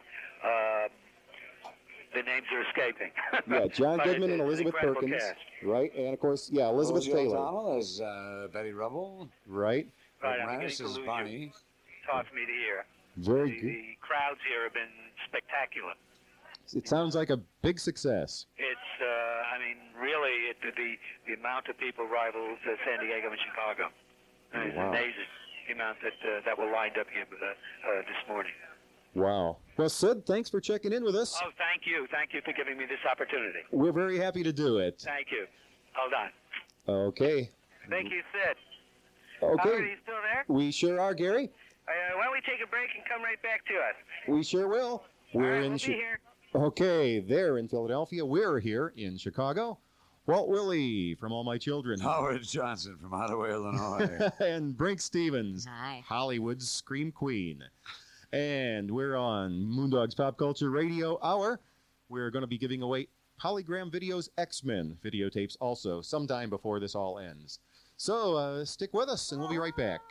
the names are escaping. Yeah, John Goodman and Elizabeth Perkins. Cast. Right, and, of course, Elizabeth Taylor. O'Donnell as Betty Rubble. Right. Right, I'm Moranis beginning to as lose Bonnie. Toss me to hear. Very good. The crowds here have been spectacular. It sounds like a big success. It's, I mean, really, the amount of people rivals San Diego and Chicago. It's amazing the amount that were lined up here this morning. Wow. Well, Sid, thanks for checking in with us. Oh, thank you. Thank you for giving me this opportunity. We're very happy to do it. Thank you. Hold on. Okay. Thank you, Sid. Okay. Howard, are you still there? We sure are, Gary. Why don't we take a break and come right back to us? We sure will. We're in we'll be here. Okay, they're in Philadelphia. We're here in Chicago. Walt Willie from All My Children. Howard Johnson from Ottawa, Illinois. And Brink Stevens. Hi. Hollywood's Scream Queen. And we're on Moondog's Pop Culture Radio Hour. We're going to be giving away Polygram Video's X-Men videotapes also sometime before this all ends. So stick with us, and we'll be right back.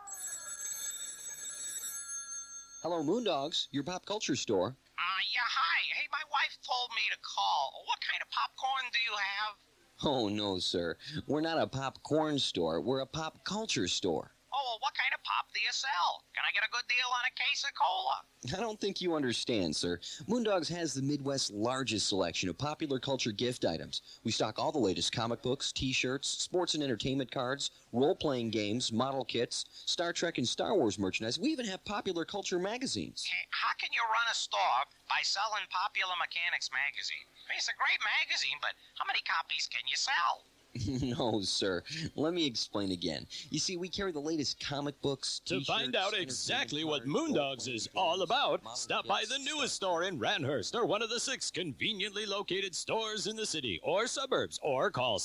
Hello, Moondogs, your pop culture store. Yeah, hi. Hey, my wife told me to call. What kind of popcorn do you have? Oh, no, sir. We're not a popcorn store. We're a pop culture store. Oh, well, what kind of pop do you sell? Can I get a good deal on a case of cola? I don't think you understand, sir. Moondogs has the Midwest's largest selection of popular culture gift items. We stock all the latest comic books, T-shirts, sports and entertainment cards, role-playing games, model kits, Star Trek and Star Wars merchandise. We even have popular culture magazines. Hey, how can you run a store by selling Popular Mechanics magazine? I mean, it's a great magazine, but how many copies can you sell? No, sir. Let me explain again. You see, we carry the latest comic books, To find out exactly what Moondogs is all about, stop by the newest store in Ranhurst or one of the 6 conveniently located stores in the city or suburbs, or call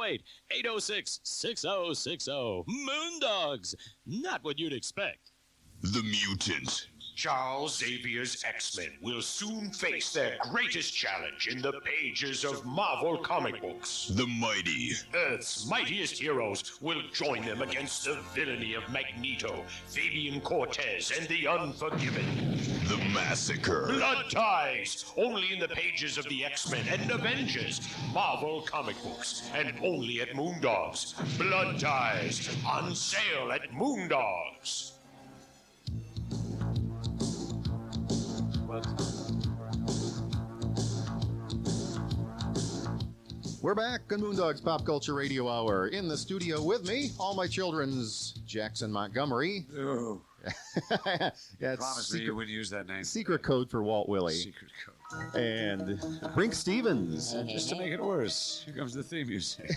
708-806-6060. Moondogs! Not what you'd expect. The Mutant. Charles Xavier's X-Men will soon face their greatest challenge in the pages of Marvel comic books. The Mighty. Earth's mightiest heroes will join them against the villainy of Magneto, Fabian Cortez, and the Unforgiven. The Massacre. Blood Ties. Only in the pages of the X-Men and Avengers. Marvel comic books. And only at Moondogs. Blood Ties. On sale at Moondogs. We're back on Moondogs Pop Culture Radio Hour. In the studio with me, all my children's Jackson Montgomery. Oh. Yeah, Promise me you wouldn't use that name. Secret code for Walt Willie. Secret code. And Brink Stevens. Just to make it worse, here comes the theme music.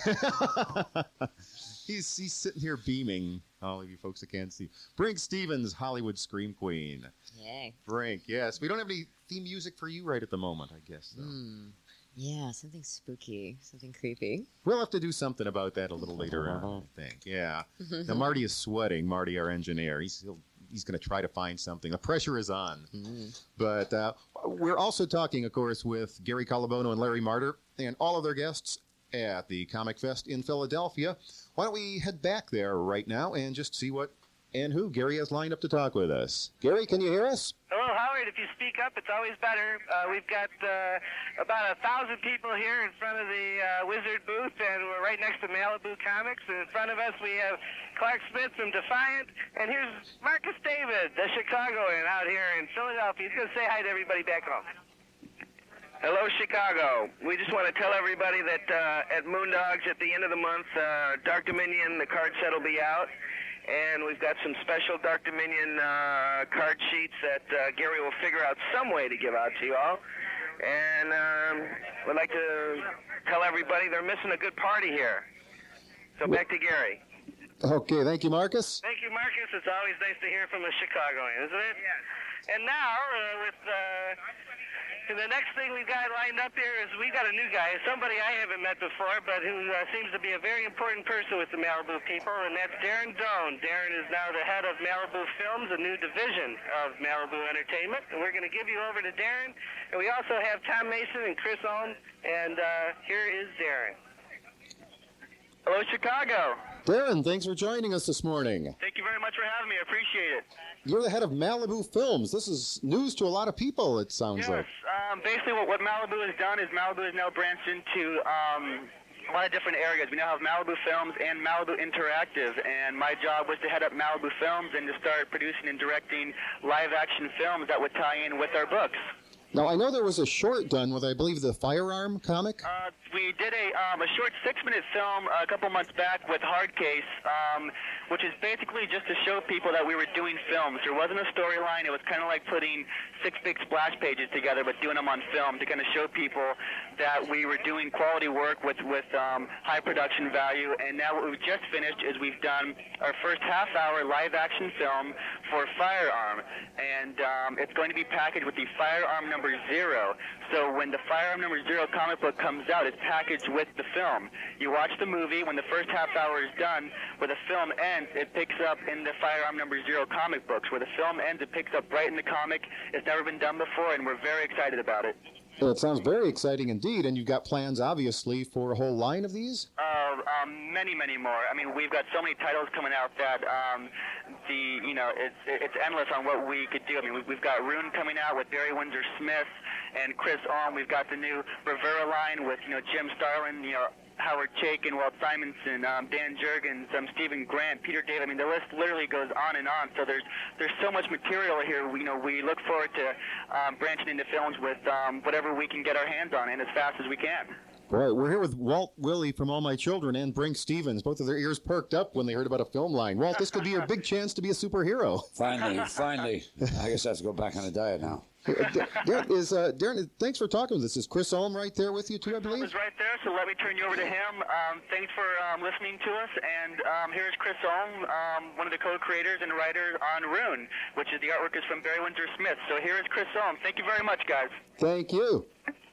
He's sitting here beaming. All of you folks that can't see. Brink Stevens, Hollywood Scream Queen. Yay. Brink, yes. We don't have any theme music for you right at the moment, I guess. Yeah, something spooky, something creepy. We'll have to do something about that a little later on, I think. Yeah. Now, Marty is sweating. Marty, our engineer. He's going to try to find something. The pressure is on. But we're also talking, of course, with Gary Calabono and Larry Martyr and all of their guests at the Comic Fest in Philadelphia. Why don't we head back there right now and just see what and who Gary has lined up to talk with us. Gary, can you hear us? Hello, Howard. If you speak up, it's always better. We've got about 1,000 people here in front of the Wizard booth, and we're right next to Malibu Comics. And in front of us, we have Clark Smith from Defiant, and here's Marcus David, the Chicagoan out here in Philadelphia. He's going to say hi to everybody back home. Hello, Chicago. We just want to tell everybody that at Moondogs at the end of the month, Dark Dominion, the card set will be out. And we've got some special Dark Dominion card sheets that Gary will figure out some way to give out to you all. And we'd like to tell everybody they're missing a good party here. So back to Gary. Okay, thank you, Marcus. Thank you, Marcus. It's always nice to hear from a Chicagoan, isn't it? Yes. And now, the next thing we've got lined up here is we got a new guy, somebody I haven't met before, but who seems to be a very important person with the Malibu people, and that's Darren Doan. Darren is now the head of Malibu Films, a new division of Malibu Entertainment, and we're going to give you over to Darren. And we also have Tom Mason and Chris Ohm, and here is Darren. Hello, Chicago. Darren, thanks for joining us this morning. Thank you very much for having me. I appreciate it. You're the head of Malibu Films. This is news to a lot of people, it sounds like. Basically what Malibu has done is Malibu has now branched into a lot of different areas. We now have Malibu Films and Malibu Interactive, and my job was to head up Malibu Films and to start producing and directing live-action films that would tie in with our books. Now, I know there was a short done with, I believe, the Firearm comic. We did a short 6-minute film a couple months back with Hardcase, which is basically just to show people that we were doing films. There wasn't a storyline. It was kind of like putting 6 big splash pages together, but doing them on film to kind of show people that we were doing quality work with high production value. And now what we've just finished is we've done our first half-hour live-action film for Firearm, and it's going to be packaged with the Firearm number 0. So when the Firearm number 0 comic book comes out, it's packaged with the film. You watch the movie. When the first half hour is done, where the film ends, it picks up in the Firearm number 0 comic books. Where the film ends, it picks up right in the comic. It's never been done before, and we're very excited about it. Well, it sounds very exciting indeed, and you've got plans, obviously, for a whole line of these? Many, many more. I mean, we've got so many titles coming out that it's endless on what we could do. I mean, we've got Rune coming out with Barry Windsor Smith and Chris Ohm. We've got the new Rivera line with Jim Starlin. Howard Chaykin, Walt Simonson, Dan Jurgens, Stephen Grant, Peter David. I mean, the list literally goes on and on. So there's so much material here. We look forward to branching into films with whatever we can get our hands on, and as fast as we can. Boy, we're here with Walt Willey from All My Children and Brink Stevens. Both of their ears perked up when they heard about a film line. Walt, this could be your big chance to be a superhero. Finally. I guess I have to go back on a diet now. Darren, thanks for talking with us. Is Chris Ulm right there with you too, I believe? Chris is right there, so let me turn you over to him. Thanks for listening to us, and here's Chris Ulm, one of the co-creators and writers on Rune, which is the artwork is from Barry Windsor Smith. So here is Chris Ulm. Thank you very much, guys. Thank you.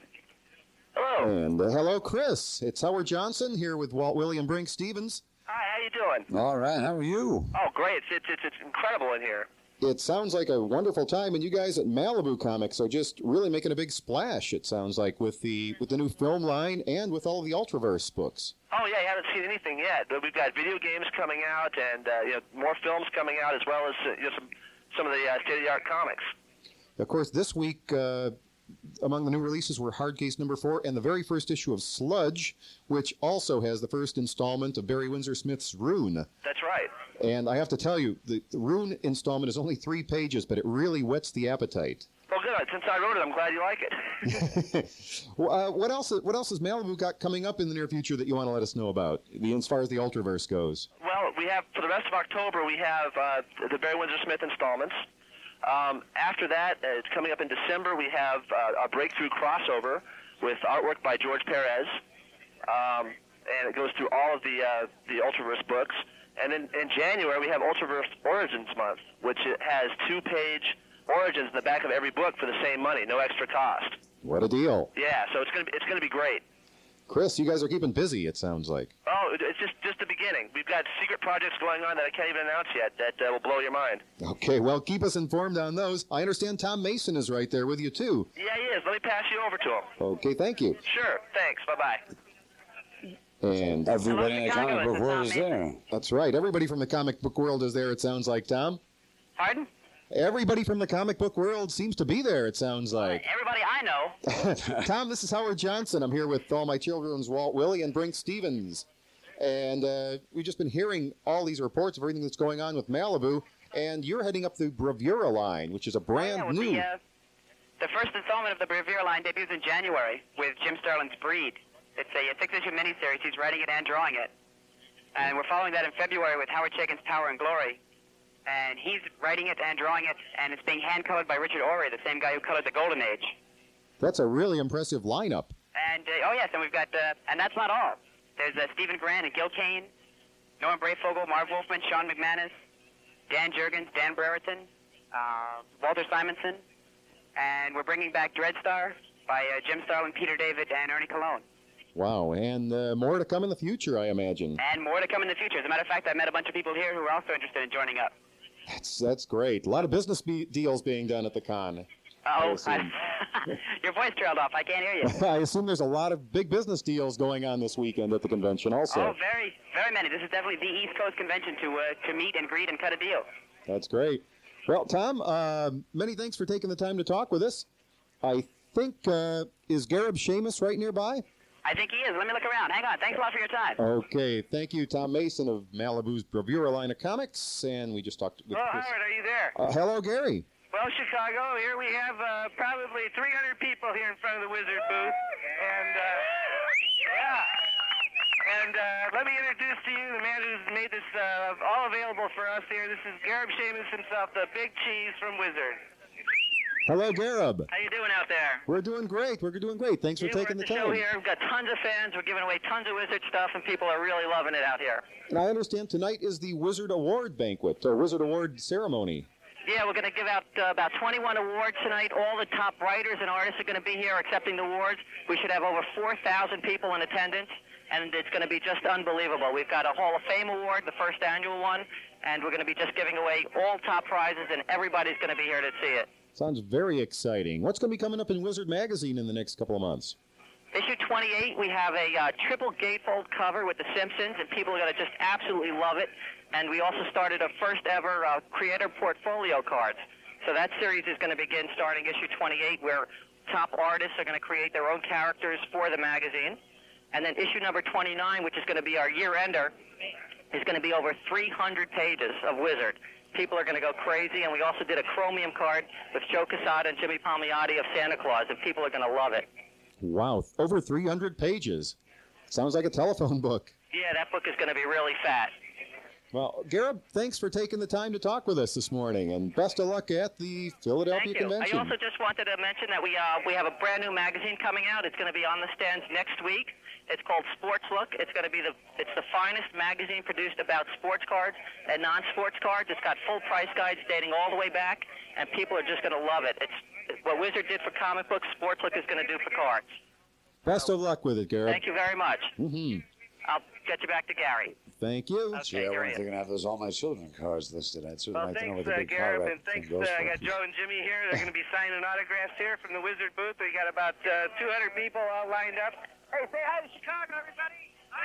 Hello. And hello, Chris. It's Howard Johnson here with Walt Willey and Brink Stevens. Hi, how you doing? All right, how are you? Oh, great. It's incredible in here. It sounds like a wonderful time, and you guys at Malibu Comics are just really making a big splash, it sounds like, with the new film line and with all of the Ultraverse books. Oh, yeah, you haven't seen anything yet. But we've got video games coming out and more films coming out, as well as some of the state-of-the-art comics. Of course, this week, among the new releases were Hardcase number 4 and the very first issue of Sludge, which also has the first installment of Barry Windsor Smith's Rune. That's right. And I have to tell you, the Rune installment is only 3 pages, but it really whets the appetite. Well, good. Since I wrote it, I'm glad you like it. What else has Malibu got coming up in the near future that you want to let us know about, as far as the Ultraverse goes? Well, we have, for the rest of October, we have the Barry Windsor Smith installments. After that, it's coming up in December, we have a breakthrough crossover with artwork by George Perez, and it goes through all of the Ultraverse books. And then in January, we have Ultraverse Origins Month, which has 2-page origins in the back of every book for the same money, no extra cost. What a deal! Yeah, so it's gonna be great. Chris, you guys are keeping busy, it sounds like. Oh, it's just the beginning. We've got secret projects going on that I can't even announce yet that will blow your mind. Okay, well, keep us informed on those. I understand Tom Mason is right there with you, too. Yeah, he is. Let me pass you over to him. Okay, thank you. Sure, thanks. Bye-bye. And everybody in the comic book world is there. That's right. Everybody from the comic book world is there, it sounds like, Tom. Pardon? Everybody from the comic book world seems to be there, it sounds like. Everybody I know. Tom, this is Howard Johnson. I'm here with All My Children's Walt Willey and Brink Stevens. And we've just been hearing all these reports of everything that's going on with Malibu. And you're heading up the Bravura line, which is a brand new... The first installment of the Bravura line debuts in January with Jim Starlin's Breed. It's a 6-issue miniseries. He's writing it and drawing it. And we're following that in February with Howard Chaykin's Power and Glory. And he's writing it and drawing it, and it's being hand-colored by Richard Ory, the same guy who colored the Golden Age. That's a really impressive lineup. And, oh yes, and we've got, and that's not all. There's Stephen Grant and Gil Kane, Norman Brayfogle, Marv Wolfman, Sean McManus, Dan Jurgens, Dan Brereton, Walter Simonson, and we're bringing back Dreadstar by Jim Starlin, Peter David, and Ernie Colon. Wow, and more to come in the future, I imagine. And more to come in the future. As a matter of fact, I met a bunch of people here who are also interested in joining up. That's great. A lot of business deals being done at the con. Oh, your voice trailed off. I can't hear you. I assume there's a lot of big business deals going on this weekend at the convention also. Oh, very, very many. This is definitely the East Coast convention to meet and greet and cut a deal. That's great. Well, Tom, many thanks for taking the time to talk with us. I think, is Gareb Shamus right nearby? I think he is. Let me look around. Hang on. Thanks a lot for your time. Okay. Thank you, Tom Mason of Malibu's Bravura line of comics. And we just talked with Chris. Howard, are you there? Hello, Gary. Well, Chicago, here we have probably 300 people here in front of the Wizard booth. And, let me introduce to you the man who's made this all available for us here. This is Gareb Shamus himself, the Big Cheese from Wizard. Hello, Gareb. How you doing out there? We're doing great. We're doing great. Thanks for taking the time. Show here. We've got tons of fans. We're giving away tons of Wizard stuff, and people are really loving it out here. And I understand tonight is the Wizard Award banquet, or Wizard Award ceremony. Yeah, we're going to give out about 21 awards tonight. All the top writers and artists are going to be here accepting the awards. We should have over 4,000 people in attendance, and it's going to be just unbelievable. We've got a Hall of Fame award, the first annual one, and we're going to be just giving away all top prizes, and everybody's going to be here to see it. Sounds very exciting. What's going to be coming up in Wizard Magazine in the next couple of months? Issue 28, we have a triple gatefold cover with The Simpsons, and people are going to just absolutely love it. And we also started a first-ever creator portfolio cards. So that series is going to begin starting issue 28, where top artists are going to create their own characters for the magazine. And then issue number 29, which is going to be our year-ender, is going to be over 300 pages of Wizard. People are going to go crazy, and we also did a chromium card with Joe Quesada and Jimmy Palmiotti of Santa Claus, and people are going to love it. Wow, over 300 pages. Sounds like a telephone book. Yeah, that book is going to be really fat. Well, Garib, thanks for taking the time to talk with us this morning, and best of luck at the Philadelphia Thank you. Convention. I also just wanted to mention that we have a brand new magazine coming out. It's going to be on the stands next week. It's called Sports Look. It's going to be the finest magazine produced about sports cards and non-sports cards. It's got full price guides dating all the way back, and people are just going to love it. It's what Wizard did for comic books, Sports Look is going to do for cards. Best of luck with it, Garib. Thank you very much. Mm-hmm. I'll get you back to Gary. Thank you. Okay, I wonder if they're going to have those All My Children cards listed. I'd certainly like to know what the big Garib, car and thanks, thing goes I for. got Joe and Jimmy here. They're going to be signing autographs here from the Wizard booth. We got about 200 people all lined up. Hey, say hi to Chicago, everybody.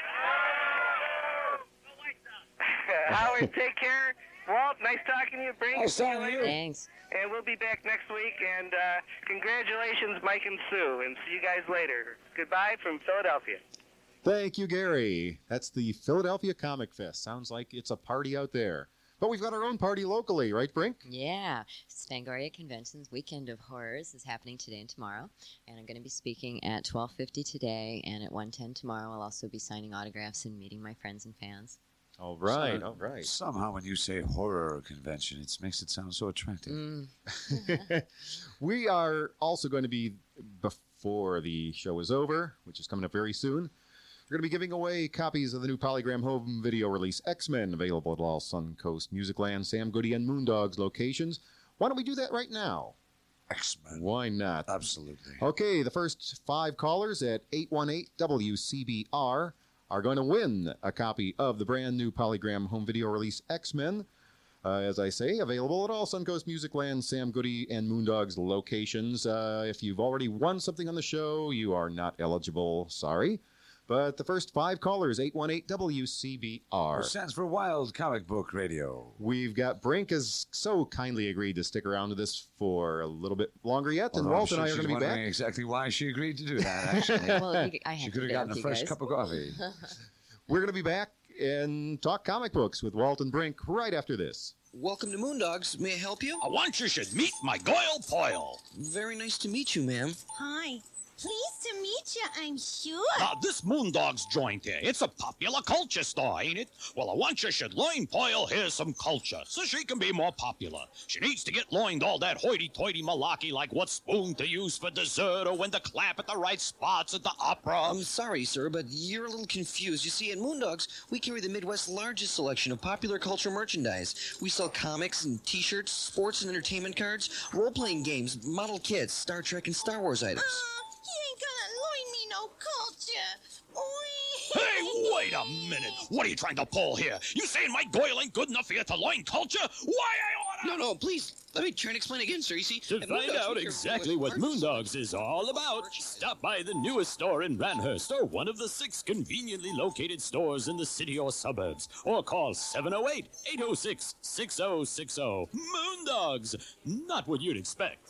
Howard, take care. Walt, nice talking to you. Brink, Nice talking to you. Thanks. And we'll be back next week. And congratulations, Mike and Sue. And see you guys later. Goodbye from Philadelphia. Thank you, Gary. That's the Philadelphia Comic Fest. Sounds like it's a party out there. But we've got our own party locally, right, Brink? Yeah. Fangoria Convention's Weekend of Horrors is happening today and tomorrow. And I'm going to be speaking at 12:50 today, and at 1:10 tomorrow I'll also be signing autographs and meeting my friends and fans. All right, all right. Somehow when you say horror convention, it makes it sound so attractive. We are also going to be, before the show is over, which is coming up very soon, we're going to be giving away copies of the new Polygram home video release X-Men, available at all Suncoast Musicland, Sam Goody, and Moondogs locations. Why don't we do that right now? X-Men. Why not? Absolutely. Okay, the first 5 callers at 818-WCBR are going to win a copy of the brand new Polygram home video release X-Men. As I say, available at all Suncoast Musicland, Sam Goody, and Moondogs locations. If you've already won something on the show, you are not eligible. Sorry. But the first 5 callers, 818-WCBR. Which stands for Wild Comic Book Radio. We've got Brink has so kindly agreed to stick around to this for a little bit longer yet, and Although Walt and I are she's going to be back. wondering exactly why she agreed to do that, actually. Well, I she have could to have gotten a you fresh guys. cup of coffee. We're going to be back and talk comic books with Walt and Brink right after this. Welcome to Moondogs. May I help you? I want you should meet my Goyle Poyle. Very nice to meet you, ma'am. Hi. Pleased to meet you, I'm sure. Now, this Moondogs joint here, it's a popular culture store, ain't it? Well, I want you should learn Poyle here's some culture, so she can be more popular. She needs to get learned all that hoity-toity malarkey like what spoon to use for dessert or when to clap at the right spots at the opera. I'm sorry, sir, but you're a little confused. You see, at Moondogs, we carry the Midwest's largest selection of popular culture merchandise. We sell comics and T-shirts, sports and entertainment cards, role-playing games, model kits, Star Trek and Star Wars items. You ain't gonna learn me no culture. Hey, wait a minute. What are you trying to pull here? You saying my Goyle ain't good enough for you to learn culture? Why I oughta... No, please. Let me try and explain again, sir. You see, To at find Moondogs, out we carry exactly the what Midwest's Moondogs is all about, stop by the newest store in Ranhurst or one of the 6 conveniently located stores in the city or suburbs, or call 708-806-6060. Moondogs, not what you'd expect.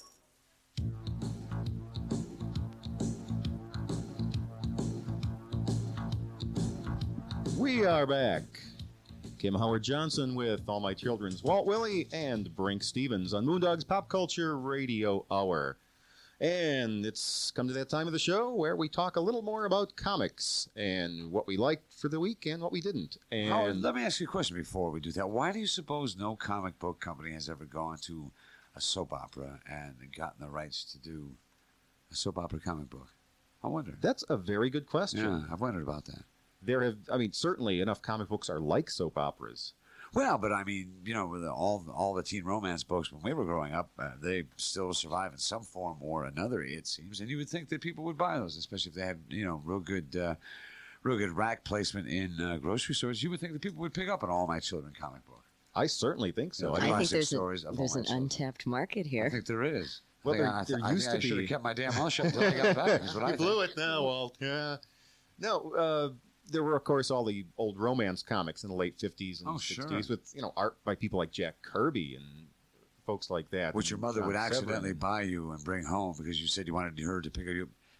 We are back. Kim Howard-Johnson with All My Children's Walt Willey and Brink Stevens on Moondogs Pop Culture Radio Hour. And it's come to that time of the show where we talk a little more about comics and what we liked for the week and what we didn't. And Howard, let me ask you a question before we do that. Why do you suppose no comic book company has ever gone to a soap opera and gotten the rights to do a soap opera comic book? I wonder. That's a very good question. Yeah, I've wondered about that. Certainly enough comic books are like soap operas. Well, but I mean, you know, with all the teen romance books when we were growing up, they still survive in some form or another, it seems. And you would think that people would buy those, especially if they had, you know, real good rack placement in grocery stores. You would think that people would pick up an All My Children comic book. I certainly think so. I think there's an untapped market here. I think there is. Well, I should have kept my damn mouth shut until I got back. Is what I You blew it now, Walt. Yeah. No, there were, of course, all the old romance comics in the late 50s and 60s with, you know, art by people like Jack Kirby and folks like that. Which your mother would John accidentally Severin. buy you and bring home because you said you wanted her to pick up you.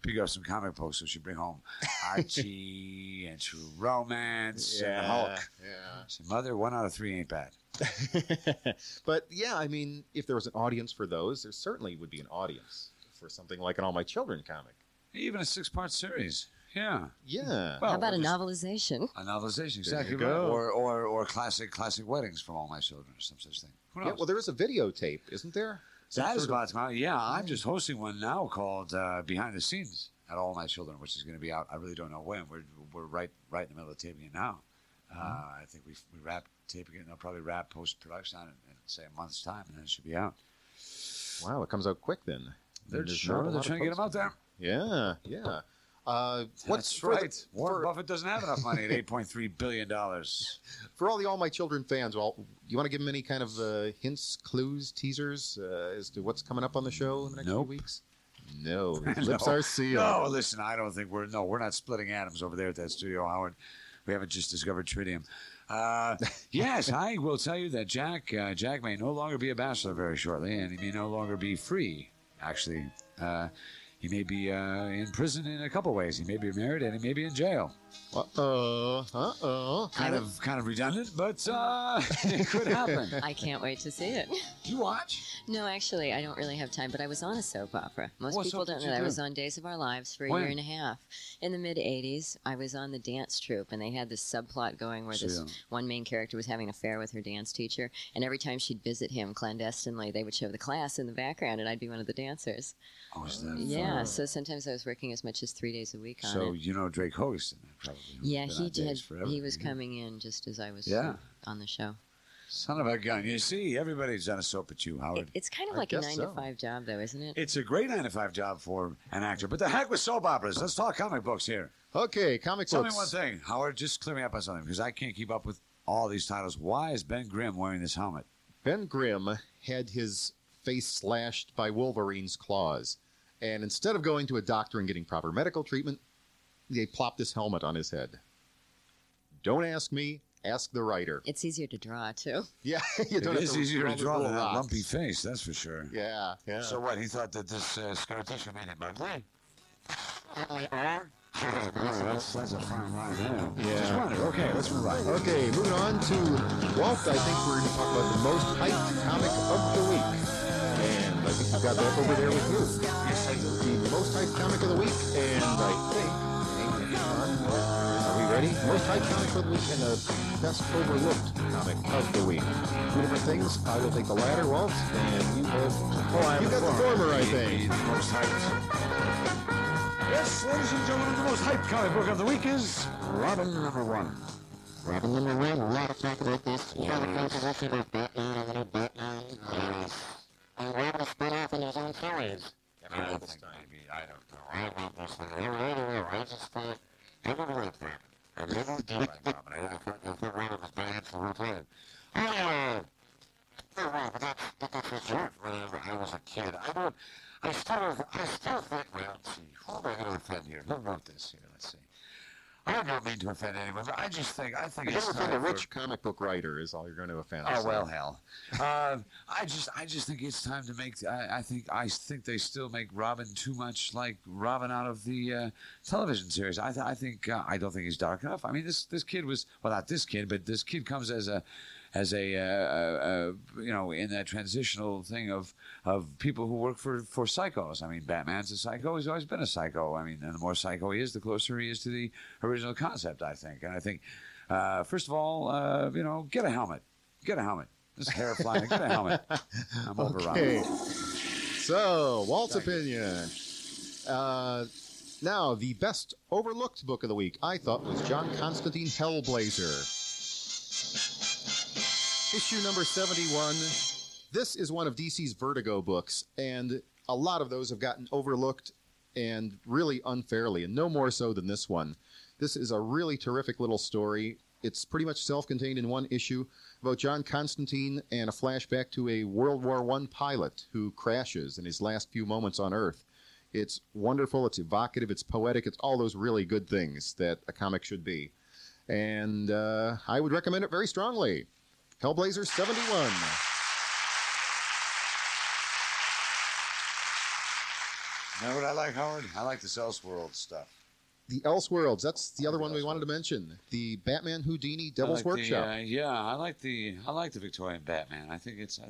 pick up some comic books so she'd bring home Archie and True Romance and the Hulk. Yeah. So, Mother, 1 out of 3 ain't bad. But yeah, I mean, if there was an audience for those, there certainly would be an audience for something like an All My Children comic. Even a 6-part series. Yeah. Yeah. How about a novelization? A novelization, exactly. There you go. Or classic weddings from All My Children or some such thing. Who knows? Yeah, well, there is a videotape, isn't there? That is about to come out. Yeah, I'm just hosting one now called Behind the Scenes at All My Children, which is going to be out. I really don't know when. We're right in the middle of taping it now. I think we wrap taping it, and I'll probably wrap post-production on it in, say, a month's time, and then it should be out. Wow, it comes out quick then. They're trying to get them out there. Yeah, yeah. That's right. Warren Buffett doesn't have enough money at $8.3 billion. For all the All My Children fans, well, you want to give them any kind of hints, clues, teasers as to what's coming up on the show in the next few weeks? No. Lips are sealed. No, listen, I don't think we're not splitting atoms over there at that studio, Howard. We haven't just discovered tritium. Yes, I will tell you that Jack may no longer be a bachelor very shortly, and he may no longer be free, actually. He may be in prison in a couple ways. He may be married and he may be in jail. Kind of redundant, but it could happen. I can't wait to see it. You watch? No, actually, I don't really have time, but I was on a soap opera. Most What people soap don't did know you that. I do? was on Days of Our Lives for a When? year and a half. In the mid-'80s, I was on the dance troupe, and they had this subplot going where this So- one main character was having an affair with her dance teacher, and every time she'd visit him clandestinely, they would show the class in the background, and I'd be one of the dancers. Oh, is that Yeah, fun? so sometimes I was working as much as 3 days a week on So it. you know Drake Hogeston, probably. Yeah, Been he on Days did. forever. He was coming in just as I was Yeah. on the show. Son of a gun. You see, everybody's done a soap at you, Howard. It's kind of I like a guess 9 so. to 5 job, though, isn't it? It's a great 9-to-5 job for an actor. But the heck with soap operas. Let's talk comic books here. Okay, comic Tell books. me one thing, Howard. Just clear me up on something because I can't keep up with all these titles. Why is Ben Grimm wearing this helmet? Ben Grimm had his face slashed by Wolverine's claws. And instead of going to a doctor and getting proper medical treatment, they plopped this helmet on his head. Don't ask me, ask the writer. It's easier to draw, too. Yeah, you It don't have is to easier to roll the draw than little that rocks. lumpy face, that's for sure. Yeah, yeah. So what? He thought that this scar tissue made it ugly? That's a fine line there. Yeah. Just wondered. Okay, let's move on. Okay, moving on to Walt. I think we're going to talk about the most hyped comic of the week. And I think you've got that over there with you. The most hyped comic of the week. And I think, hang on, are we ready? Most hyped comic of the week and the best overlooked comic of the week. Two different things. I will take the latter, Walt, and you will. You got the former, I think. The most hyped. Yes, ladies and gentlemen, the most hyped comic book of the week is Robin #1. Robin #1, a lot of talk about this. You know the controversy about Batman and little Batman. And Robin split off in his own series. I don't know. I want this one. I don't know. I just thought, I never liked that. I never did like Robin. I thought Robin was bad for her time. Oh, well, but that's for sure. When I was a kid, I still think, well, let's see, who am I going to offend here? Who wrote this here? Let's see. I don't mean to offend anyone, but I think You're it's going to offend time a for... rich comic book writer is all you're going to offend. Oh so. well, hell. I just think it's time to make. I think they still make Robin too much like Robin out of the television series. I don't think he's dark enough. I mean, this kid was, well, not this kid, but this kid comes as a you know, in that transitional thing of people who work for psychos. I mean, Batman's a psycho. He's always been a psycho. I mean, and the more psycho he is, the closer he is to the original concept, I think. And I think, first of all, you know, get a helmet. Get a helmet. This hair flying. Get a helmet. I'm over Okay. Robin. So, Walt's opinion. Now, the best overlooked book of the week, I thought, was John Constantine Hellblazer. Issue number 71. This is one of DC's Vertigo books, and a lot of those have gotten overlooked and really unfairly, and no more so than this one. This is a really terrific little story. It's pretty much self-contained in one issue about John Constantine and a flashback to a World War I pilot who crashes in his last few moments on Earth. It's wonderful, it's evocative, it's poetic, it's all those really good things that a comic should be. And I would recommend it very strongly. Hellblazer 71. You know what I like, Howard? I like this Elseworld stuff. The Elseworlds. That's the other one we wanted to mention. The Batman Houdini Devil's Workshop. I like the Victorian Batman. I think it's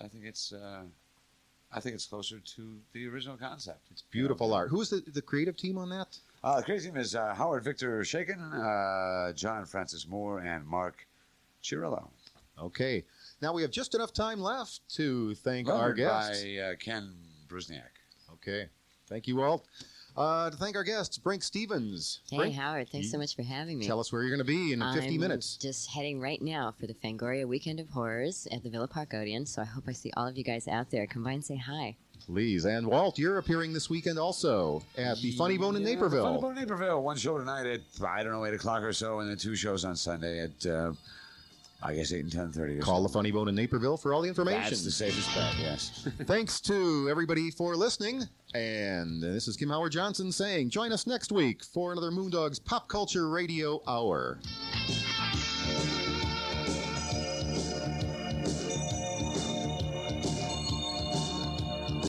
closer to the original concept. It's beautiful art. Who is the creative team on that? The creative team is Howard Victor Shaken, John Francis Moore, and Mark Chirillo. Okay. Now we have just enough time left to thank our guests. By Ken Brusniak. Okay. Thank you, Walt. To thank our guests, Brink Stevens. Hey, Brink, Howard, thanks so much for having me. Tell us where you're going to be in 50 minutes. Just heading right now for the Fangoria Weekend of Horrors at the Villa Park Odeon, so I hope I see all of you guys out there. Come by and say hi. Please. And Walt, you're appearing this weekend also at the Funny Bone in Naperville. Funny Bone in Naperville. One show tonight at, 8 o'clock or so, and then 2 shows on Sunday at, I guess, 8 and 10:30. Call the Funny Bone in Naperville for all the information. That's the safest bet, yes. Thanks to everybody for listening. And this is Kim Howard Johnson saying, join us next week for another Moondogs Pop Culture Radio Hour.